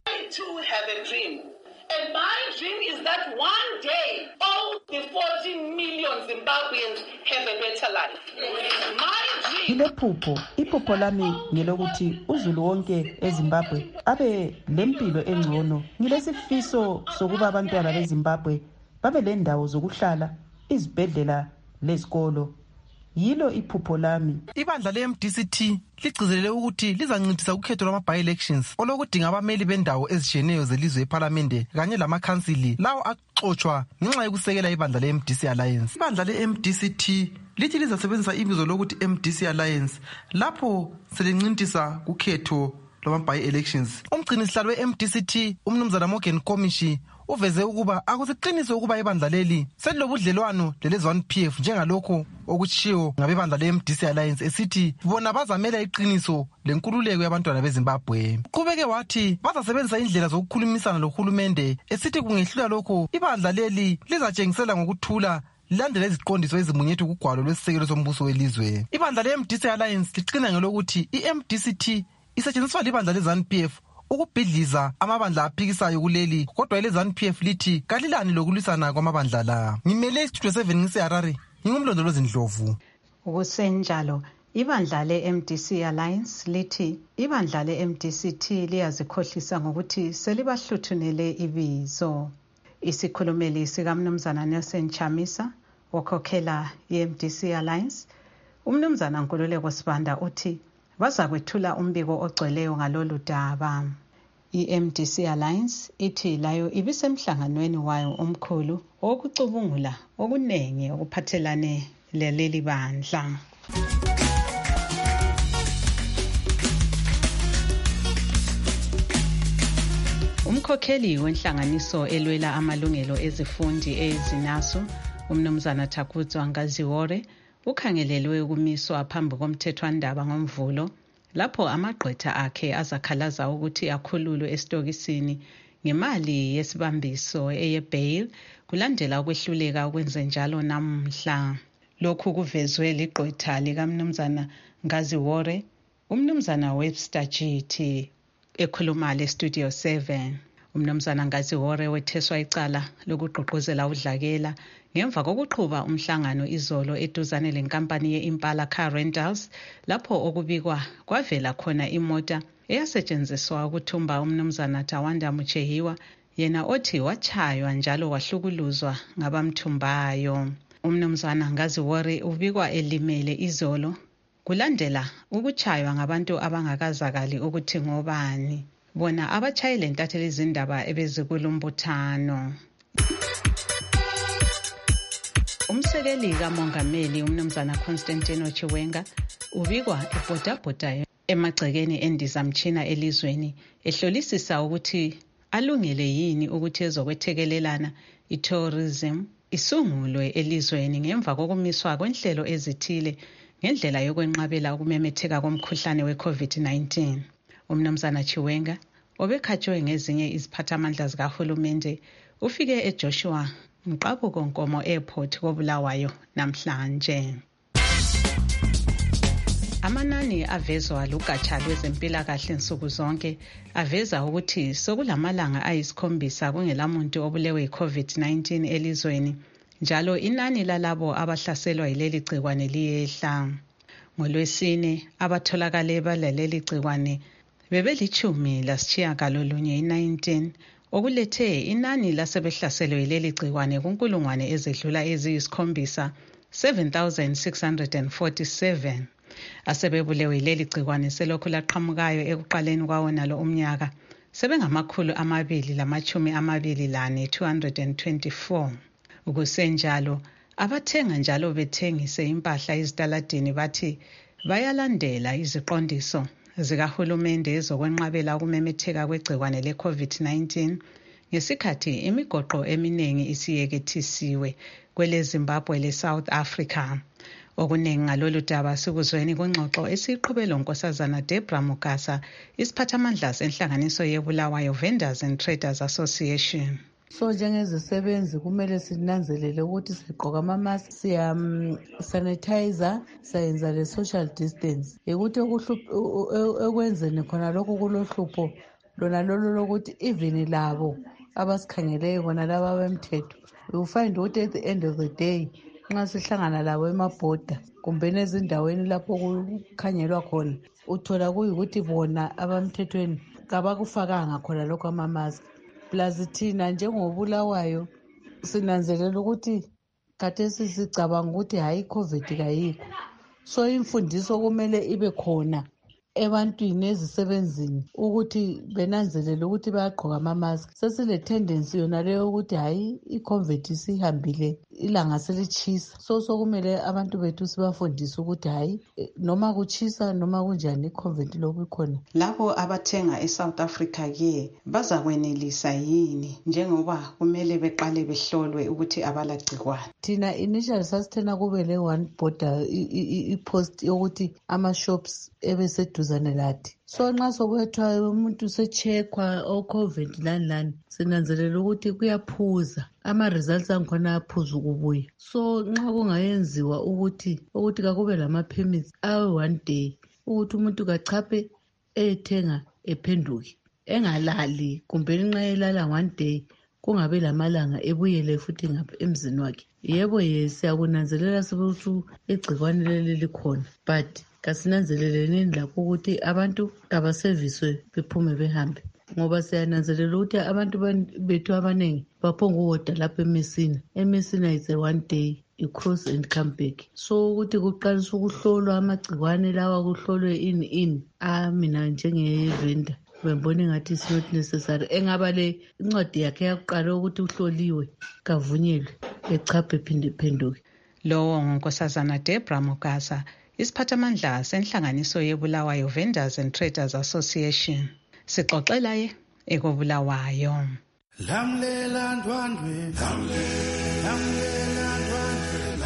And my dream is that one day all the fourteen million Zimbabweans have a better life. My dream. Ilephupho, iphupho lami ngelokuthi uzulu wonke eZimbabwe abe lempilo engcono. Ngilesifiso sokuba abantwana beZimbabwe babe lendawo zokuhlala, izibhedlela lezikolo. yilo iphupho lami. Ibandla le-M D C T ligcizelele ukuthi lizancintisa ukhetho lwama-by-elections olokudinga abameli bendawo ezitshiyeneyo zelizwe ephalamende kanye lamakhansili lawo axotshwa ngenxa yokusekela ibandla le-M D C Alliance. Ibandla le-M D C T lithi lizasebenzisa ibizo lokuthi M D C Alliance lapho selincintisa ukhetho lwama-by-elections. Umgcinisihlalo we-M D C T umnumzana Morgan Komishi uveze ukuba akusiqiniso ukuba ibandla leli selilobudlelwano lelezi one P F njengalokho okutshiwo ngabebandla le-M D C Alliance esithi bona bazamela iqiniso lenkululeko yabantwana beZimbabwe. Uqhubeke wathi bazasebenzisa indlela zokukhulumisana lohulumende esithi kungehlula lokho ibandla leli lizatshengisela ngokuthula lilandela iziqondiso ezimunyethu kugwalo lwesisekelo sombuso welizwe. Ibandla le-M D C Alliance liqina ngelokuthi i-M D C T isetshenziswa libandla le-ZANU P F ukubhidliza amabandla aphikisayo kuleli, kodwa ile-ZANU P F lithi kalilani lokulwisana kwamabandla la. Ngimele istudio seven ngise-Harare, ngingumlondolozi Ndlovu. Ukusenjalo, ibandla le-M D C Alliance lithi ibandla le-M D C T liyazikhohlisa ngokuthi selibahluthunele ibizo. Isikhulumeli sikamnumzana Nelson Chamisa okhokhela i-M D C Alliance, umnumzana Nkululeko Sibanda uthi baza kwethula umbiko ogcweleyo ngalolu daba. I-M D C Alliance ithi layo ibisemhlanganweni wayo omkhulu okucubungula okunengi okuphathelane leleli bandla. Umkhokheli wenhlanganiso elwela amalungelo ezifundi ezinaso, umnumzana Thakudzwa Ngaziwore, ukhangelelwe ukumiswa phambi komthethwandaba ngomvulo lapho amagqwetha akhe azakhalaza ukuthi akhululwe esitokisini ngemali yesibambiso eye-bail kulandela ukwehluleka ukwenza njalo namhla. Lokhu kuvezwe ligqwetha likamnumzana Ngaziwore, umnumzana Webster Jithi ekhuluma le-Studio seven. Umnumzana Ngaziwore wetheswa icala lokugqugquzela udlakela ngemva kokuqhuba umhlangano izolo eduzane lenkampani ye-Impala Car Rentals lapho okubikwa kwavela khona imota eyasetshenziswa ukuthumba umnumzana Tawanda Muchehiwa, yena othi wachaywa njalo wahlukuluzwa ngabamthumbayo. Umnumzana Ngaziwore ubikwa elimele izolo kulandela ukuchaywa ngabantu abangakazakali ukuthi ngobani, bona abachayile ntatheli izindaba ebezikulumbuthano. Umsekeli kamongameli umnumzana Constantino Chiwenga ubikwa ebhodabhoda emagcekeni endizamtshina elizweni ehlolisisa ukuthi alungele yini ukuthi ezokwethekelelana i-tourism isungulwe elizweni ngemva kokumiswa kwenhlelo ezithile ngendlela yokwenqabela ukumemetheka komkhuhlane we-COVID nineteen. Umnumzana Chiwenga obekhatshwe ngezinye iziphathamandla zikahulumende ufike eJoshua Mqabuko Nkomo Airport koBulawayo namhlanje. Amanani avezwa lugatsha lwezempilakahle nsuku zonke aveza ukuthi sokulamalanga ayisikhombisa kungelamuntu obulewe yi-COVID nineteen elizweni, njalo inani lalabo abahlaselwa yileli gcikwane liyehla. NgoLwesine abatholakale balaleli gcikwane bebelichumi lasitshiyagalolunye i-nineteen, okulethe inani lasebehlaselwe yileli gcikwane kunkulungwane ezedlula eziyisikhombisa seven thousand six hundred forty-seven. Asebebulewe yileli gcikwane selokhu laqhamukayo ekuqaleni kwawo nalo umnyaka sebengamakhulu amabili lamachumi amabili lane two hundred twenty-four. Ukusenjalo abathenga njalo bethengise impahla ezitaladini bathi bayalandela iziqondiso zikahulumende ezokwenqabela ukumemetheka kwegcikwane le-COVID nineteen ngesikhathi imigoqo eminingi isiyekethisiwe kwele Zimbabwe le South Africa. Okuningi ngalolu daba sikuzweni kungxoxo esiqhubelo Nkosazana Debra Mugasa, isiphathamandla senhlanganiso yeBulawayo Vendors and Traders Association. So njengezisebenzi kumele sinanzelele ukuthi sigqoka ama-mask, siya sanitizer, sayenza le social distance. Ukuthi ekwenzeni khona lokho kulohlupho lona lolo lokuthi even labo abasikhangeleyo bona laba bemthetho, you find ukuthi at the end of the day nxa sihlangana labo emabhoda kumbe ezindaweni lapho kukhangelwa khona uthola kuyikuthi bona abamthethweni kabakufakanga khona lokho ama-mask. Plus thina njengobulawayo sinanzelela ukuthi khathesi sicabanga ukuthi hayi i-covid kayikho. So imfundiso kumele ibe khona ebantwini ezisebenzini ukuthi benanzelele ukuthi bayagqoka ama-mask. Sesile tendency yona leyo ukuthi hayi i-covid isihambile, ilanga selitshisa. So sokumele abantu bethu sibafundise ukuthi hayi noma kutshisa noma kunjani i-covid lokhu ikhona. Labo abathenga eSouth Africa ke bazakwenelisa yini njengoba kumele beqale behlolwe ukuthi abalagcikwane? Thina initially sasithena kube le one border i-post yokuthi ama-shops ebeseduzane lathi. So nxa sokwethiwa umuntu usecheckwa o-covid lani lani sinanzelela ukuthi kuyaphuza, ama-results angikhona ayaphuza ukubuya. So nxa kungayenziwa ukuthi ukuthi kakube lama-permits awe one day ukuthi umuntu kachaphe ethenga ephenduke engalali, kumbe nxa elala one day kungabe lamalanga ebuyele futhi ngapha emzini wakhe. Yebo ye siyakunanzelela sokuthi igcikwane leli likhona, but kasinanzeleleni lapho ukuthi abantu abaserviswe bephume behambe, ngoba siyananzelela ukuthi abantu bethu abaningi baphonga uwoda lapha eMessina. eMessina is a one day you cross and come back. So ukuthi kuqalisa ukuhlolwa amagcikwane lawa, kuhlolwe ini ini, ah mina njenge-vendor bembona engathi is not necessary. Engaba le incwadi yakhe yakuqala ukuthi uhloliwe kavunyelwe echaphe phinde phenduke. Lowo ngunkosazana Debra Mugasa, isiphathamandla senhlanganiso yeBulawayo Vendors and Traders Association. Sixoxela ye ekobulawayo. Lamlela ndwandwe, lamlela ndwandwe,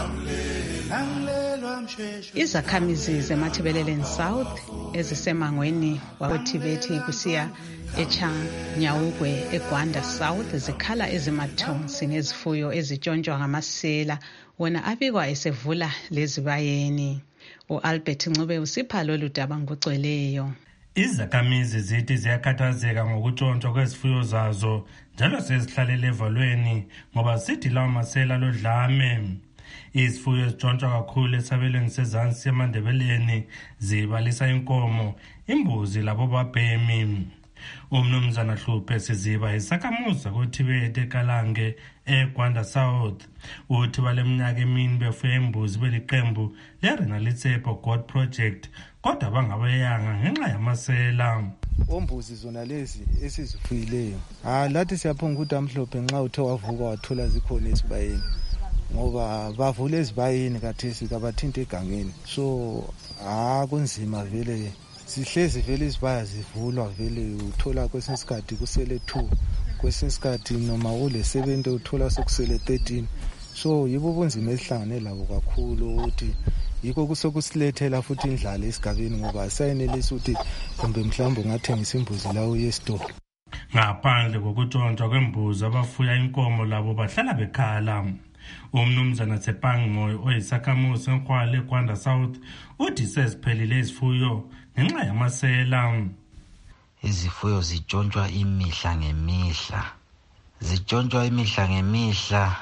lamlela msheshu. Izakhamizi zeMathebeleleni South ezisemangweni wakoTibeti kusiya eChanyawugwe eGwanda South zikhala ezimathonsi nezifuyo ezitshontshwa ngamasela wona abikwa esevula lezibayeni. U-Albert Ncube usipha lolu daba ngokugcweleyo. Izakhamizi zithi ziyakhathazeka ngokutshontshwa kwezifuyo zazo njalo sezihlalele evalweni ngoba sithi lawo masela lodlame. Izifuyo ezitshontshwa kakhulu esabelweni sezansi eMandebeleni zibalisa inkomo, imbuzi labo babhemi. Umnumzana Hluphe Siziba isakhamuza kuTibete Kalange eGwanda South uthi baleminyaka emini befuye imbuzi beliqembu lerina litsepo God Project kodwa bangabayanga ngenxa yamasela. Ombuzi zona lezi esizifuyileyo ah lathi siyaphonga ukuthi amhlophe nxa uthe wavuka wathola zikhona esibayeni ngoba bavule ezibayeni kathesi kabathinta egangeni. So ah kunzima vele, sihlezi vele izibaya zivulwa vele, uthola kwesinye isikhathi kusele two, kwesinye isikhathi noma ule seven uthola sokusele thirteen. So yibo bunzima esihlangane labo kakhulu ukuthi yiko kusokusilethela futhi indlala esigabeni ngoba sayenelisa ukuthi kumbe mhlawumbe ngathengisa imbuzi lawo yesitolo. Ngaphandle kokutshontshwa kwembuzi abafuya inkomo labo bahlala bekhala. Umnumzana Tsepang Moyo oyisakhamuzi eNkwale eGwanda South uthi seziphelile izifuyo ngenxa yamasela. Izifuyo zitshontshwa imihla ngemihla, zitshontshwa imihla ngemihla.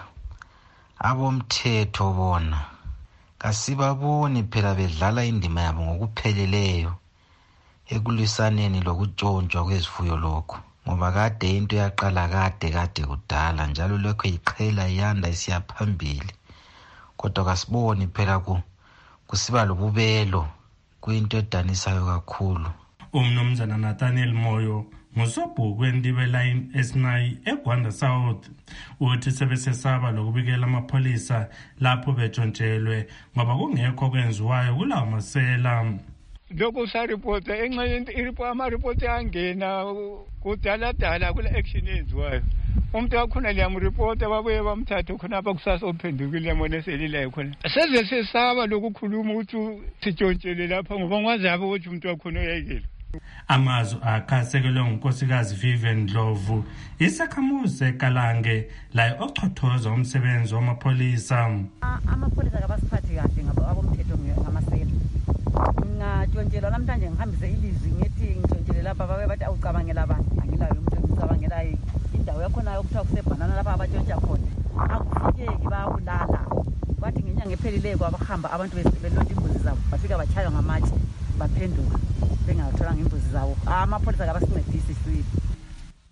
Abomthetho bona kasibaboni phela bedlala indima yabo ngokupheleleyo ekulwisaneni lokutshontshwa kwezifuyo lokho, ngoba kade into yaqala kade kade kudala njalo lokho iqhela yanda isiya phambili, kodwa kasiboni phela ku kusiba lobubelo, kuyinto edanisayo kakhulu. Umnumzana Nathaniel Moyo ngusobhuku wendibe line esinayi eGwanda South uthi sebesesaba lokubikela amapholisa lapho betshontshelwe ngoba kungekho kwenziwayo kulawo masela. Lokho saripota enxa iripo amaripoti angena kudala dala kule action yenziwayo. Umuntu wakhona liyamripota babuye bamthatha khona apha kusasa ophendukile mona selile khona. Seze sesaba lokukhuluma ukuthi sitshontshelwe lapha ngoba ngwazabe ukuthi umuntu wakhona uyayekela. Amazwi akhasekelwe ngunkosikazi Vivian Ndlovu isakhamuzi eKalange la ochothoza umsebenzi wamapholisa. Amapholisa kabasiphathi kahle ngabo abomthetho ngamasela. Ngatshontshelwa namhlanje ngihambise ilizwi ngithi ngitshontshelwe lapha babe bathi awucabangela abantu, angilayo umuntu ngicabangela indawo yakhona yokuthiwa kusebhanana lapha abatshontsha khona akufikeki bayabulala. Bathi ngenyanga ephelileyo kwabahamba abantu belonda imbuzi zabo bafika batshaywa ngamatshe baphenduka bengatholanga imbuzi zabo. Amapholisa kabasincedisi sibili.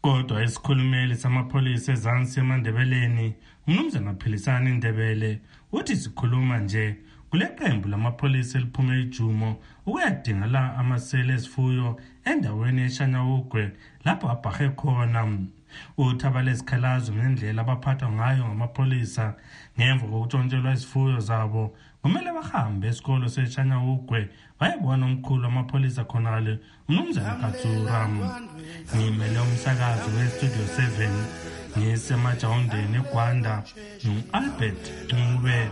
Kodwa isikhulumeli samapholisa eZansi eMandebeleni, uMnumzana Philisani Ndebele, uthi sikhuluma nje kule qembu lamapholisa eliphume ijumo ukuyadinga la amasele esifuyo endaweni eShanyawugwe lapho abhahe khona. Uthi abalesikhalazo ngendlela abaphathwa ngayo ngamapholisa ngemva kokutshontshelwa izifuyo zabo kumele bahambe esikolo seShanyawugwe bayebona umkhulu wamapholisa khonale uMnumzana Katsura. Ngimele umsakazo weStudio seven ngisemajawundeni eGwanda no-Albert Ncube.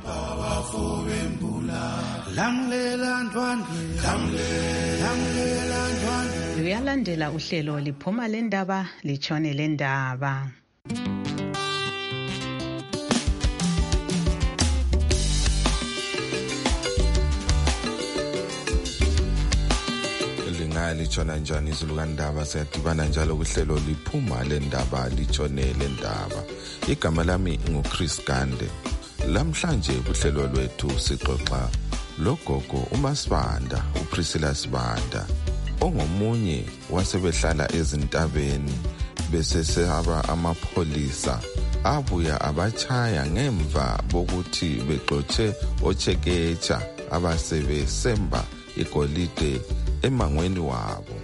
Luyalandela uhlelo liphuma lendaba litshone lendaba. Litshona njani izulu kandaba, siyadibana njalo kuhlelo liphuma lendaba litshone lendaba. Igama lami nguChris Gande. Lamhlanje kuhlelo lwethu sixoxa logogo uMasibanda, uPriscilla Sibanda, ongomunye wasebehlala ezintabeni besesaba amapholisa abuya abachaya ngemva bokuthi bexotshe oChekecha abasebesemba igolide emangweni wabo.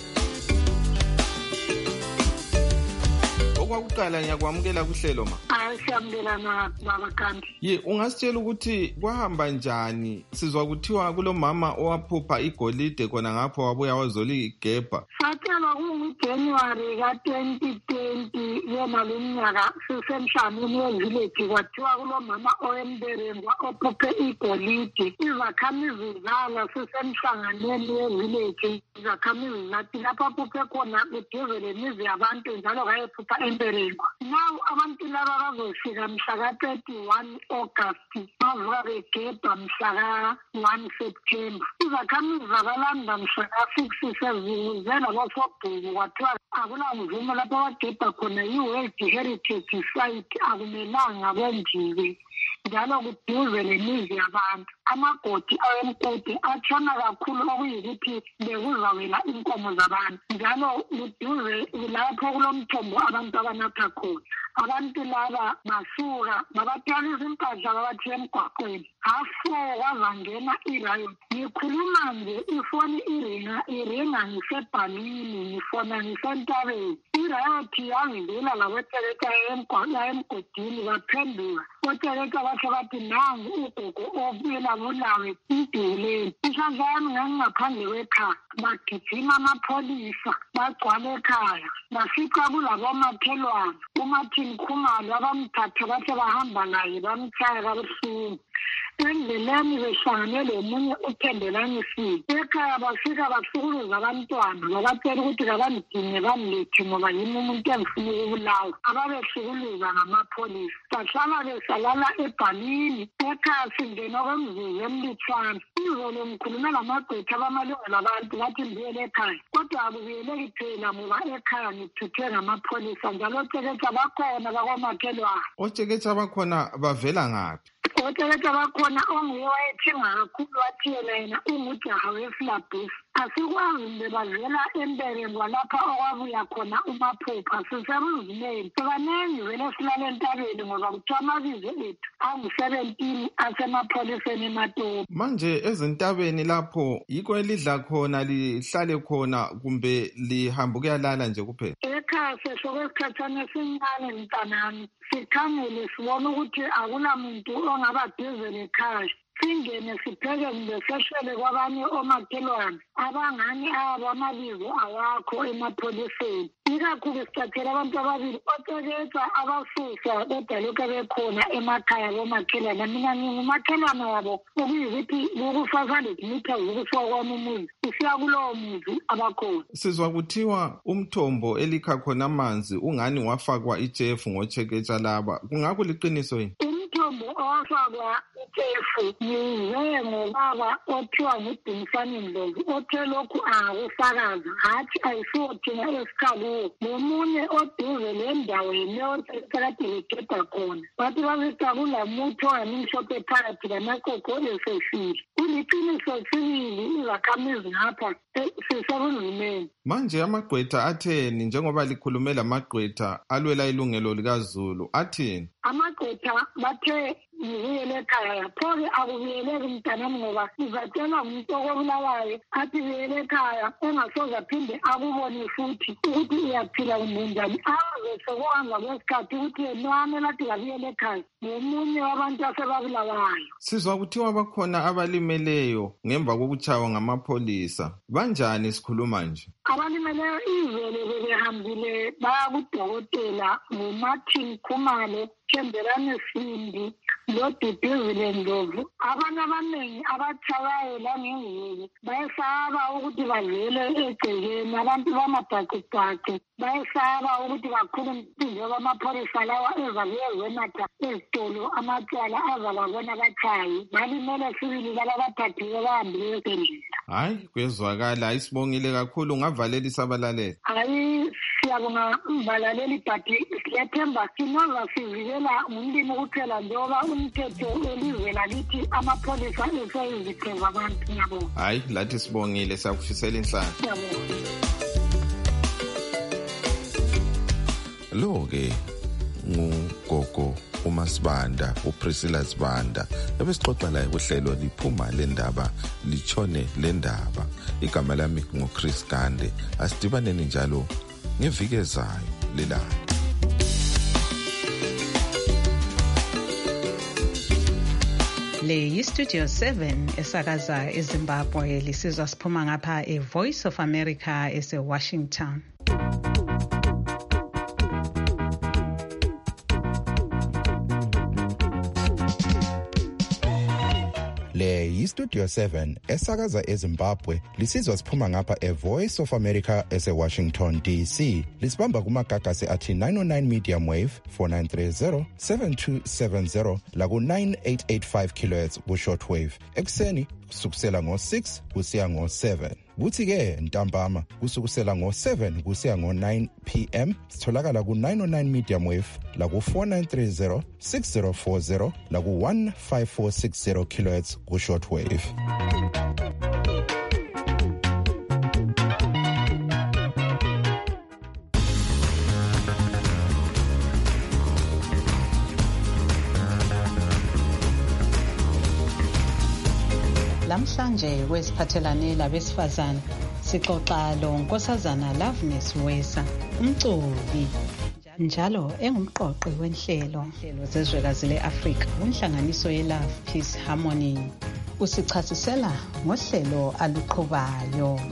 Okwakuqala ngiyakwamukela kuhlelo ma. Siyamukela baba Kandi. Ye, ungasitshela ukuthi kwahamba njani? Sizwa kuthiwa kulomama owaphupha igolide khona ngapho wabuya wazola igebha. Satshelwa kunguJanuary ka twenty twenty yona leminyaka sisemhlanganweni wevillage kwathiwa kulomama owemberengwa ophuphe igolide. Izakhamizi zala sisemhlanganweni wevillage, izakhamizi zathi lapha aphuphe khona kuduze lemizi yabantu njalo kayephupha emberengwa. Now abantu laba bazofika mhla ka thirty-one August bavuka begebha mhla ka one September. Izakhamizi zabalanda mhla ka six sezizela basobhuku kwathiwa akulamvumo lapho abagebha khona i-World Heritage Site akumelanga kwenziwe njalo kuduze lemizi yabantu. Amagodi awemkoti atshona kakhulu okuyikuthi bekuzawela inkomo zabantu njalo kuduze lapho kulomthombo abantu abanatha khona. Abantu laba basuka babathwalisa impahla babathiya emgwaqweni. Afo kwazangena i-riot. Ngikhuluma nje ifoni iringa iringa ngisebhalini ngifona ngisentabeni. I-riot yangivela laboTeleka emgodini baphenduka. OTeleka basho bathi nangu ugogo obuyela bulawe iduleni. Isandla yami ngangingaphandle kwekhaya. Bagijima amapholisa bagcwala ekhaya. Bafica kulabomakhelwane. uMartin Khumalo abamthatha bathi bahamba naye bamchaya kabuhlungu. Endleleni behlangane lomunye uThendelani Sipho. Ekhaya bafika basukuluza abantwana babatshela ukuthi kabandinge bamlethi ngoba yimi umuntu engifuna ukubulawa. Ababesukuluza ngamapholisa. Bahlala besalala ebhalini. Ekhaya singena kwemzuzu emlutshwana. Izolo ngikhulume lamagqwetha abamalungelo abantu bathi ngibuyele ekhaya. Kodwa akubuyeleki phela ngoba ekhaya ngithuthwe ngamapholisa njalo oChekecha bakhona bakwamakhelwane. oChekecha bakhona bavela ngaphi? OTeleka bakhona onguye wayethenga kakhulu wathiyela yena ungujaha weFlabus. Asikwazi mbe bavela emberengwa lapha okwabuya khona uMaphupha sisebuzimeni. Sebanengi vele silale entabeni ngoba kuthiwa amabizo ethu angu-seventeen asemapholiseni eMatopo. Manje ezintabeni lapho yikho elidla khona lihlale khona kumbe lihamba ukuyalala nje kuphela? Ekhaya seshoke isikhathana esincane mntanami. Sikhangele sibona ukuthi akulamuntu ongaba duze lekhaya. Singene sipheke kumbe seshele kwabanye omakhelwane abangani abo amabizo awakho emapholiseni. Ikakhulu sithathela abantu ababili oChekecha abasusa kodwa lokhu bekhona emakhaya bomakhelwane. Mina ngingumakhelwane wabo okuyikuthi ku-five hundred meters ukusuka kwami umuzi usiya kulowo muzi abakhona. Sizwa kuthiwa umthombo elikha khona amanzi ungani wafakwa ijefu ngoChekecha laba. Kungakho liqiniso yini? Umthombo owafakwa ijefu yize ngobaba othiwa nguDumisani Ndlovu othe lokhu angakufakaza hathi ayisiwo thina esikhaluwo. Nomunye oduze lendaweni osekade begebha khona bathi babeka kulamuthi ongamimhlophe phakathi lamakoko esefile. siliqiniso sibili izakhamizi ngapha sisebunzimeni. Manje amagqwetha atheni njengoba likhulume lamagqwetha alwela ilungelo likaZulu athini? Amagqwetha bathe ngibuyele ekhaya, pho-ke akubuyeleki mntanami ngoba sizatshelwa ngumuntu okobulawayo athi buyele ekhaya engasoze aphinde akubone futhi ukuthi uyaphila kumbe njani. Aze sekuhamba kwesikhathi ukuthi yena lathi kabuyele ekhaya ngomunye wabantu asebabulawayo. Sizwa kuthiwa bakhona abalimeleyo ngemva kokutshawa ngamapholisa. Banjani sikhuluma nje? Abalimeleyo izolo bebehambile baya kudokotela nguMartin Khumalo, Thembelani Sindi, loDuduzile Ndlovu. Abantu abaningi abatshawayo langengulu bayesaba ukuthi bavele egcekeni, abantu bamabhacibhaci bayesaba ukuthi bakhulume njengoba amapholisa lawa ezakuyezonatha ezitolo amatyala azababona batshayi. Balimele sibili laba bathathiwe bahambile esendlela. Hayi, kwezwakala. Isibongile kakhulu. Ungavalelisa abalaleli. Hayi, siyabonga balaleli, but siyathemba sinoza sivikela umlimi kuphela njengoba umthetho welizwe lalithi amapholisa eseyizitho zabantu. Ngiyabonga. Hayi, lathi sibongile, siyakufisela inhlanhla. Ngiyabonga. Lo-ke ngugogo uMasibanda, uPriscilla Sibanda, ebesixoxa laye kuhlelo liphuma le ndaba litshone le ndaba. Igama lami nguChris Gande. Asidibaneni njalo ngeviki ezayo lelanga. Le yiStudio seven esakaza eZimbabwe, lisizwa siphuma ngapha eVoice of America eseWashington. Le yiStudio seven esakaza eZimbabwe, lisizwa siphuma ngapha eVoice of America eseWashington D C. Lisibamba kumagagasi athi nine oh nine medium wave four nine three zero seven two seven zero laku nine eight eight five kilohertz ku shortwave. Ekseni kusukusela ngo six kusiya ngo seven. Kuthi ke ntambama kusukusela ngo seven kusiya ngo nine p m sitholakala ku nine oh nine medium wave la ku four nine three zero six zero four zero la ku one five four six zero kilohertz ku shortwave. Lamhlanje kwesiphathelane labesifazane sixoxa lo Nkosazana Loveness Wesa, umculi njalo engumqoqi wenhlelo hlelo zezwekazi le-Afrika kunhlanganiso ye-Love Peace Harmony. Usichasisela ngohlelo aluqhubayo.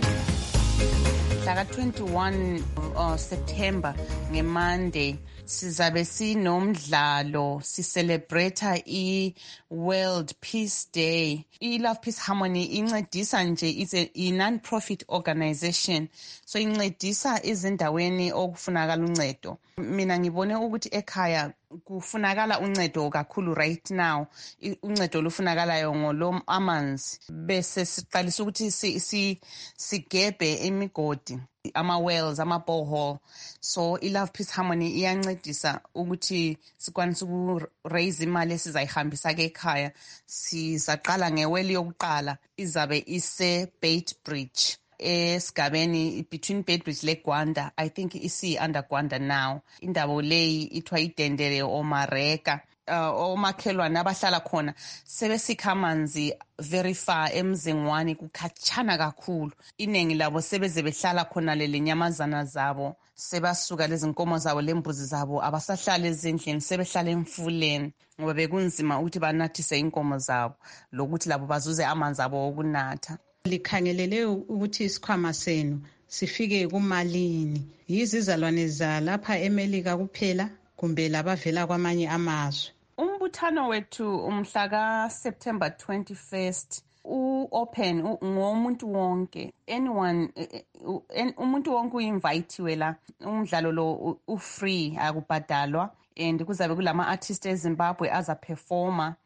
Mhla twenty-one uh, September ngeMonday sizabe sinomdlalo sicelebrate i-World Peace Day. I-Love Peace Harmony incedisa nje, is a non-profit organization, so incedisa izindaweni okufunakala uncedo. Mina ngibone ukuthi ekhaya kufunakala uncedo kakhulu right now. Uncedo lufunakalayo ngolo amanzi, bese siqalisa ukuthi si, si, sigebe imigodi, ama-wells, ama-borehole. So i-Love Peace Harmony iyancedisa ukuthi sikwanise uku-raise imali esizayihambisa-ke ekhaya. Sizaqala ngeweli yokuqala, izabe ise-Bait Bridge esigabeni between Beitbridge leGwanda. I think isi under Gwanda now. Indaba leyi ithiwa idendele omareka. Uh, omakhelwane abahlala khona sebesikha amanzi very far emzingwani, kukhatshana kakhulu. Inengi labo sebeze behlala khona lele nyamazana zabo, sebasuka lezi nkomo zabo lembuzi zabo, abasahlala ezindlini, sebehlala emfuleni ngoba bekunzima ukuthi banathise inkomo zabo lokuthi labo bazuze amanzi abo okunatha. Likhangelele ukuthi isikhwama senu sifike kumalini? Yizizalwane zalapha eMelika kuphela kumbe labavela kwamanye amazwe? Umbuthano wethu umhla ka September twenty-first u-open ngomuntu wonke, anyone, umuntu wonke uinvitiwe la. Umdlalo lo u-free, akubhadalwa, and kuzabe kulama artists eZimbabwe aza performer.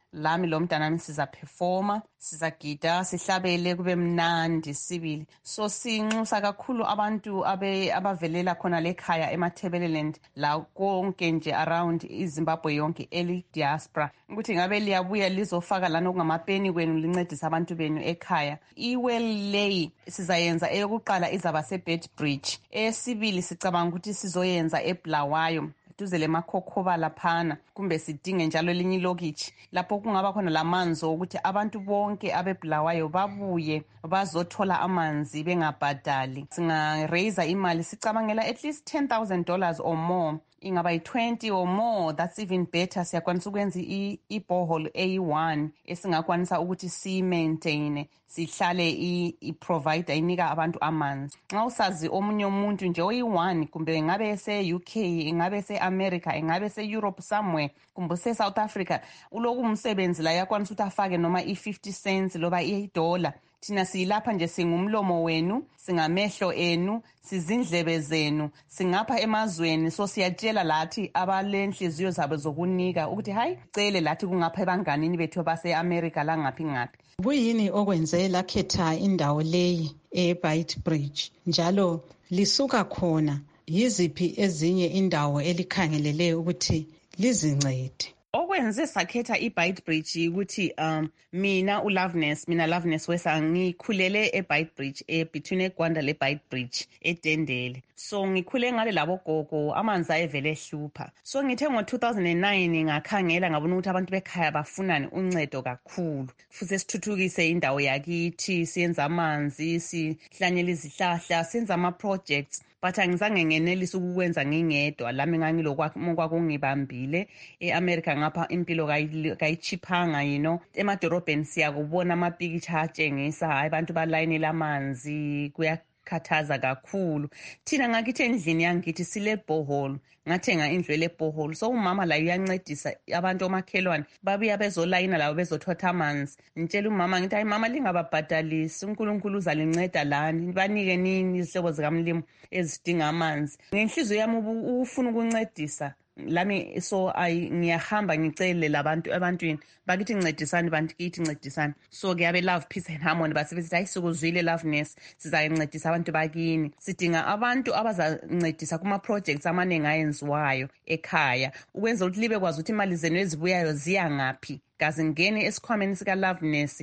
lami lo mntanami sizaperforma, sizagida, sihlabele kube mnandi sibili. So sinxusa kakhulu abantu abe abavelela khona lekhaya eMatabeleland la konke nje around iZimbabwe yonke eli diaspora ukuthi ngabe liyabuya lizofaka lana okungamapeni kwenu lincedisa abantu benu ekhaya. I-well lay sizayenza eyokuqala izaba seBedbridge, esibili sicabanga ukuthi sizoyenza eBulawayo duze lemakhokhoba laphana, kumbe sidinge njalo elinye ilokitshi lapho kungaba khona lamanzi ukuthi abantu bonke abeBulawayo babuye bazothola amanzi bengabhadali. Singa-raise imali sicabangela at least ten thousand dollars or more, ingaba yi-twenty or more, that's even better. Siyakwanisa ukwenza i-borehole eyi-one esingakwanisa ukuthi siyi-maintain, sihlale i-provider inika abantu amanzi. Nxa usazi omunye umuntu nje oyi-one, kumbe ingabe ese-U K, ingabe ese-America, ingabe ese-Europe somewhere, kumbe use-South Africa, uloku umsebenzi la yakwanisa ukuthi afake noma i-fifty cents loba i-dollar. Thina siyilapha nje singumlomo wenu, singamehlo enu, sizindlebe zenu, singapha emazweni. So siyatshela lathi abalenhliziyo zabo zokunika ukuthi hayi cele lathi kungapha ebanganini bethu base-America la ngaphi ngaphi. Kuyini okwenze lakhetha indawo leyi eBedbridge njalo lisuka khona yiziphi ezinye indawo elikhangelele ukuthi lizincede? Okwenze sakhetha iBedbridge ukuthi um mina uLoveness mina Loveness Wesa ngikhulele eBedbridge e between eGwanda leBedbridge eDendele. So ngikhule ngale labo gogo amanzi ayevele ehlupha. So ngithe ngo two thousand nine ngakhangela ngabona ukuthi abantu bekhaya bafunani uncedo kakhulu. Futhi sithuthukise indawo yakithi, siyenza amanzi, sihlanyela izihlahla, senza ama projects. But angizange ngenelisa ukukwenza ngingedwa, lami ngangilokungibambile eAmerica ngapha impilo kayichiphanga, you know. Emadorobheni siyakubona amapikitsha atshengisa hayi abantu balayinela amanzi, kuyakhathaza kakhulu. Thina ngakithi endlini yangithi sile borehole, ngathenga indlu ele borehole. So umama la uyancedisa abantu omakhelwane babuya bezolayina lawo bezothotha amanzi. Ngitshela umama ngithi hayi mama lingababhadalisi, uNkulunkulu uzalinceda lani, banike nini izihlobo zikamlimo ezidinga amanzi. Ngenhliziyo yami ufuna ukuncedisa lami, so ay ngiyahamba ngicele labantu ebantwini bakithi ncedisani, bantu kithi ncedisani. So kuyabe Love Peace and Harmony basithi hayi sikuzwile Loveness, sizayincedisa abantu bakini, sidinga abantu abazancedisa kuma projects amaningi ayenziwayo ekhaya ukwenza ukuthi libe kwazi ukuthi imali zenu ezibuyayo ziya ngaphi. Kaze ngene esikhwameni sika Loveness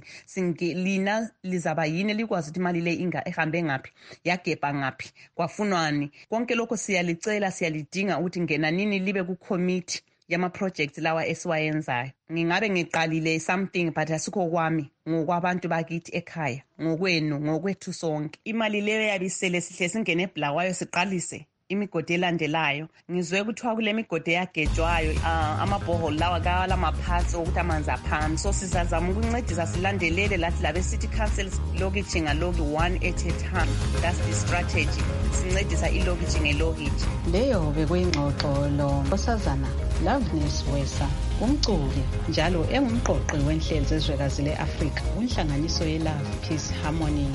lina lizaba yini likwazi ukuthi imali le inga ehambe ngaphi, yagebha ngaphi, kwafunwani. Konke lokho siyalicela siyalidinga ukuthi ngena nini libe ku committee yama projects lawa esiwayenzayo. Ngingabe ngiqalile something but asikho kwami, ngokwabantu bakithi ekhaya, ngokwenu, ngokwethu sonke. Imali leyo yabisele sihle singene eBulawayo siqalise imigodi elandelayo. Ngizwe kuthiwa kule migodi yagejwayo uh, amabhoholo lawa kala maphatsi ukuthi amanzi aphambi. So sizazama ukuncedisa silandelele lathi labe city councils lokithi ngaloki one at a time. That's the strategy. Sincedisa ilokithi ngelokithi. Leyo bekuyingxoxo lo Nkosazana Loveness Wesa, umculi njalo engumqoqi wenhlelo zezwekazi le-Afrika kunhlanganiso ye-Love Peace Harmony.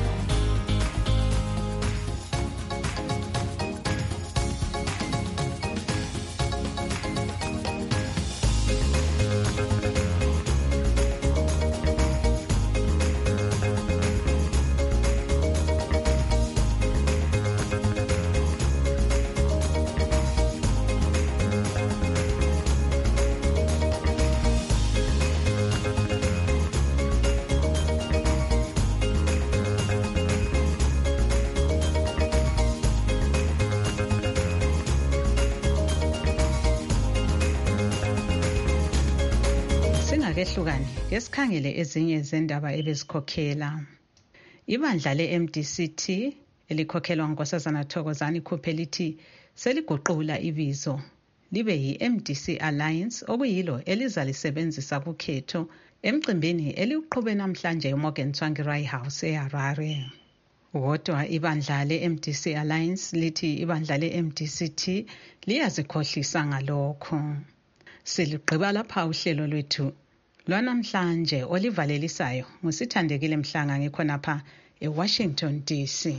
Kehlukane ngesikhangele ezinye zendaba ebezikhokhela. Ibandla le-M D C T elikhokhelwa nguNkosazana Thokozani ikhuphe lithi seliguqula ibizo libe yi-M D C Alliance, okuyilo elizalisebenzisa kukhetho emcimbini eliuqhube namhlanje eMorgan Tsvangirai House eHarare. Kodwa ibandla le-M D C Alliance lithi ibandla le-M D C T liyazikhohlisa ngalokho. Siligqiba lapha uhlelo lwethu lwanamhlanje olivalelisayo ngusithandekile Mhlanga ngikhonapha eWashington D C.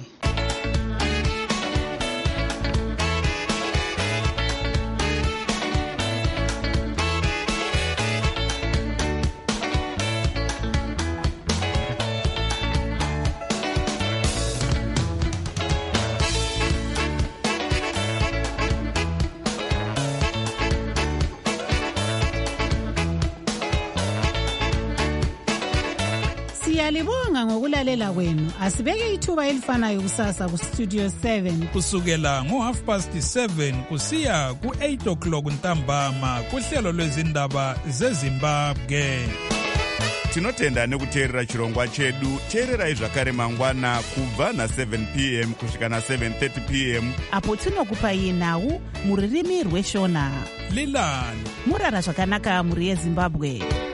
Siyalibonga ngokulalela kwenu. Asibeke ithuba elifanayo kusasa ku Studio seven. Kusukela ngo half past seven kusiya ku eight o'clock ntambama kuhlelo lwezindaba zeZimbabwe. Tinotenda nekuteerera chirongwa chedu. Teererai zvakare mangwana kubva na seven p m kusvika na seven thirty p m apo tinokupai nhau muririmi rweshona. Lilani murara zvakanaka muri yeZimbabwe.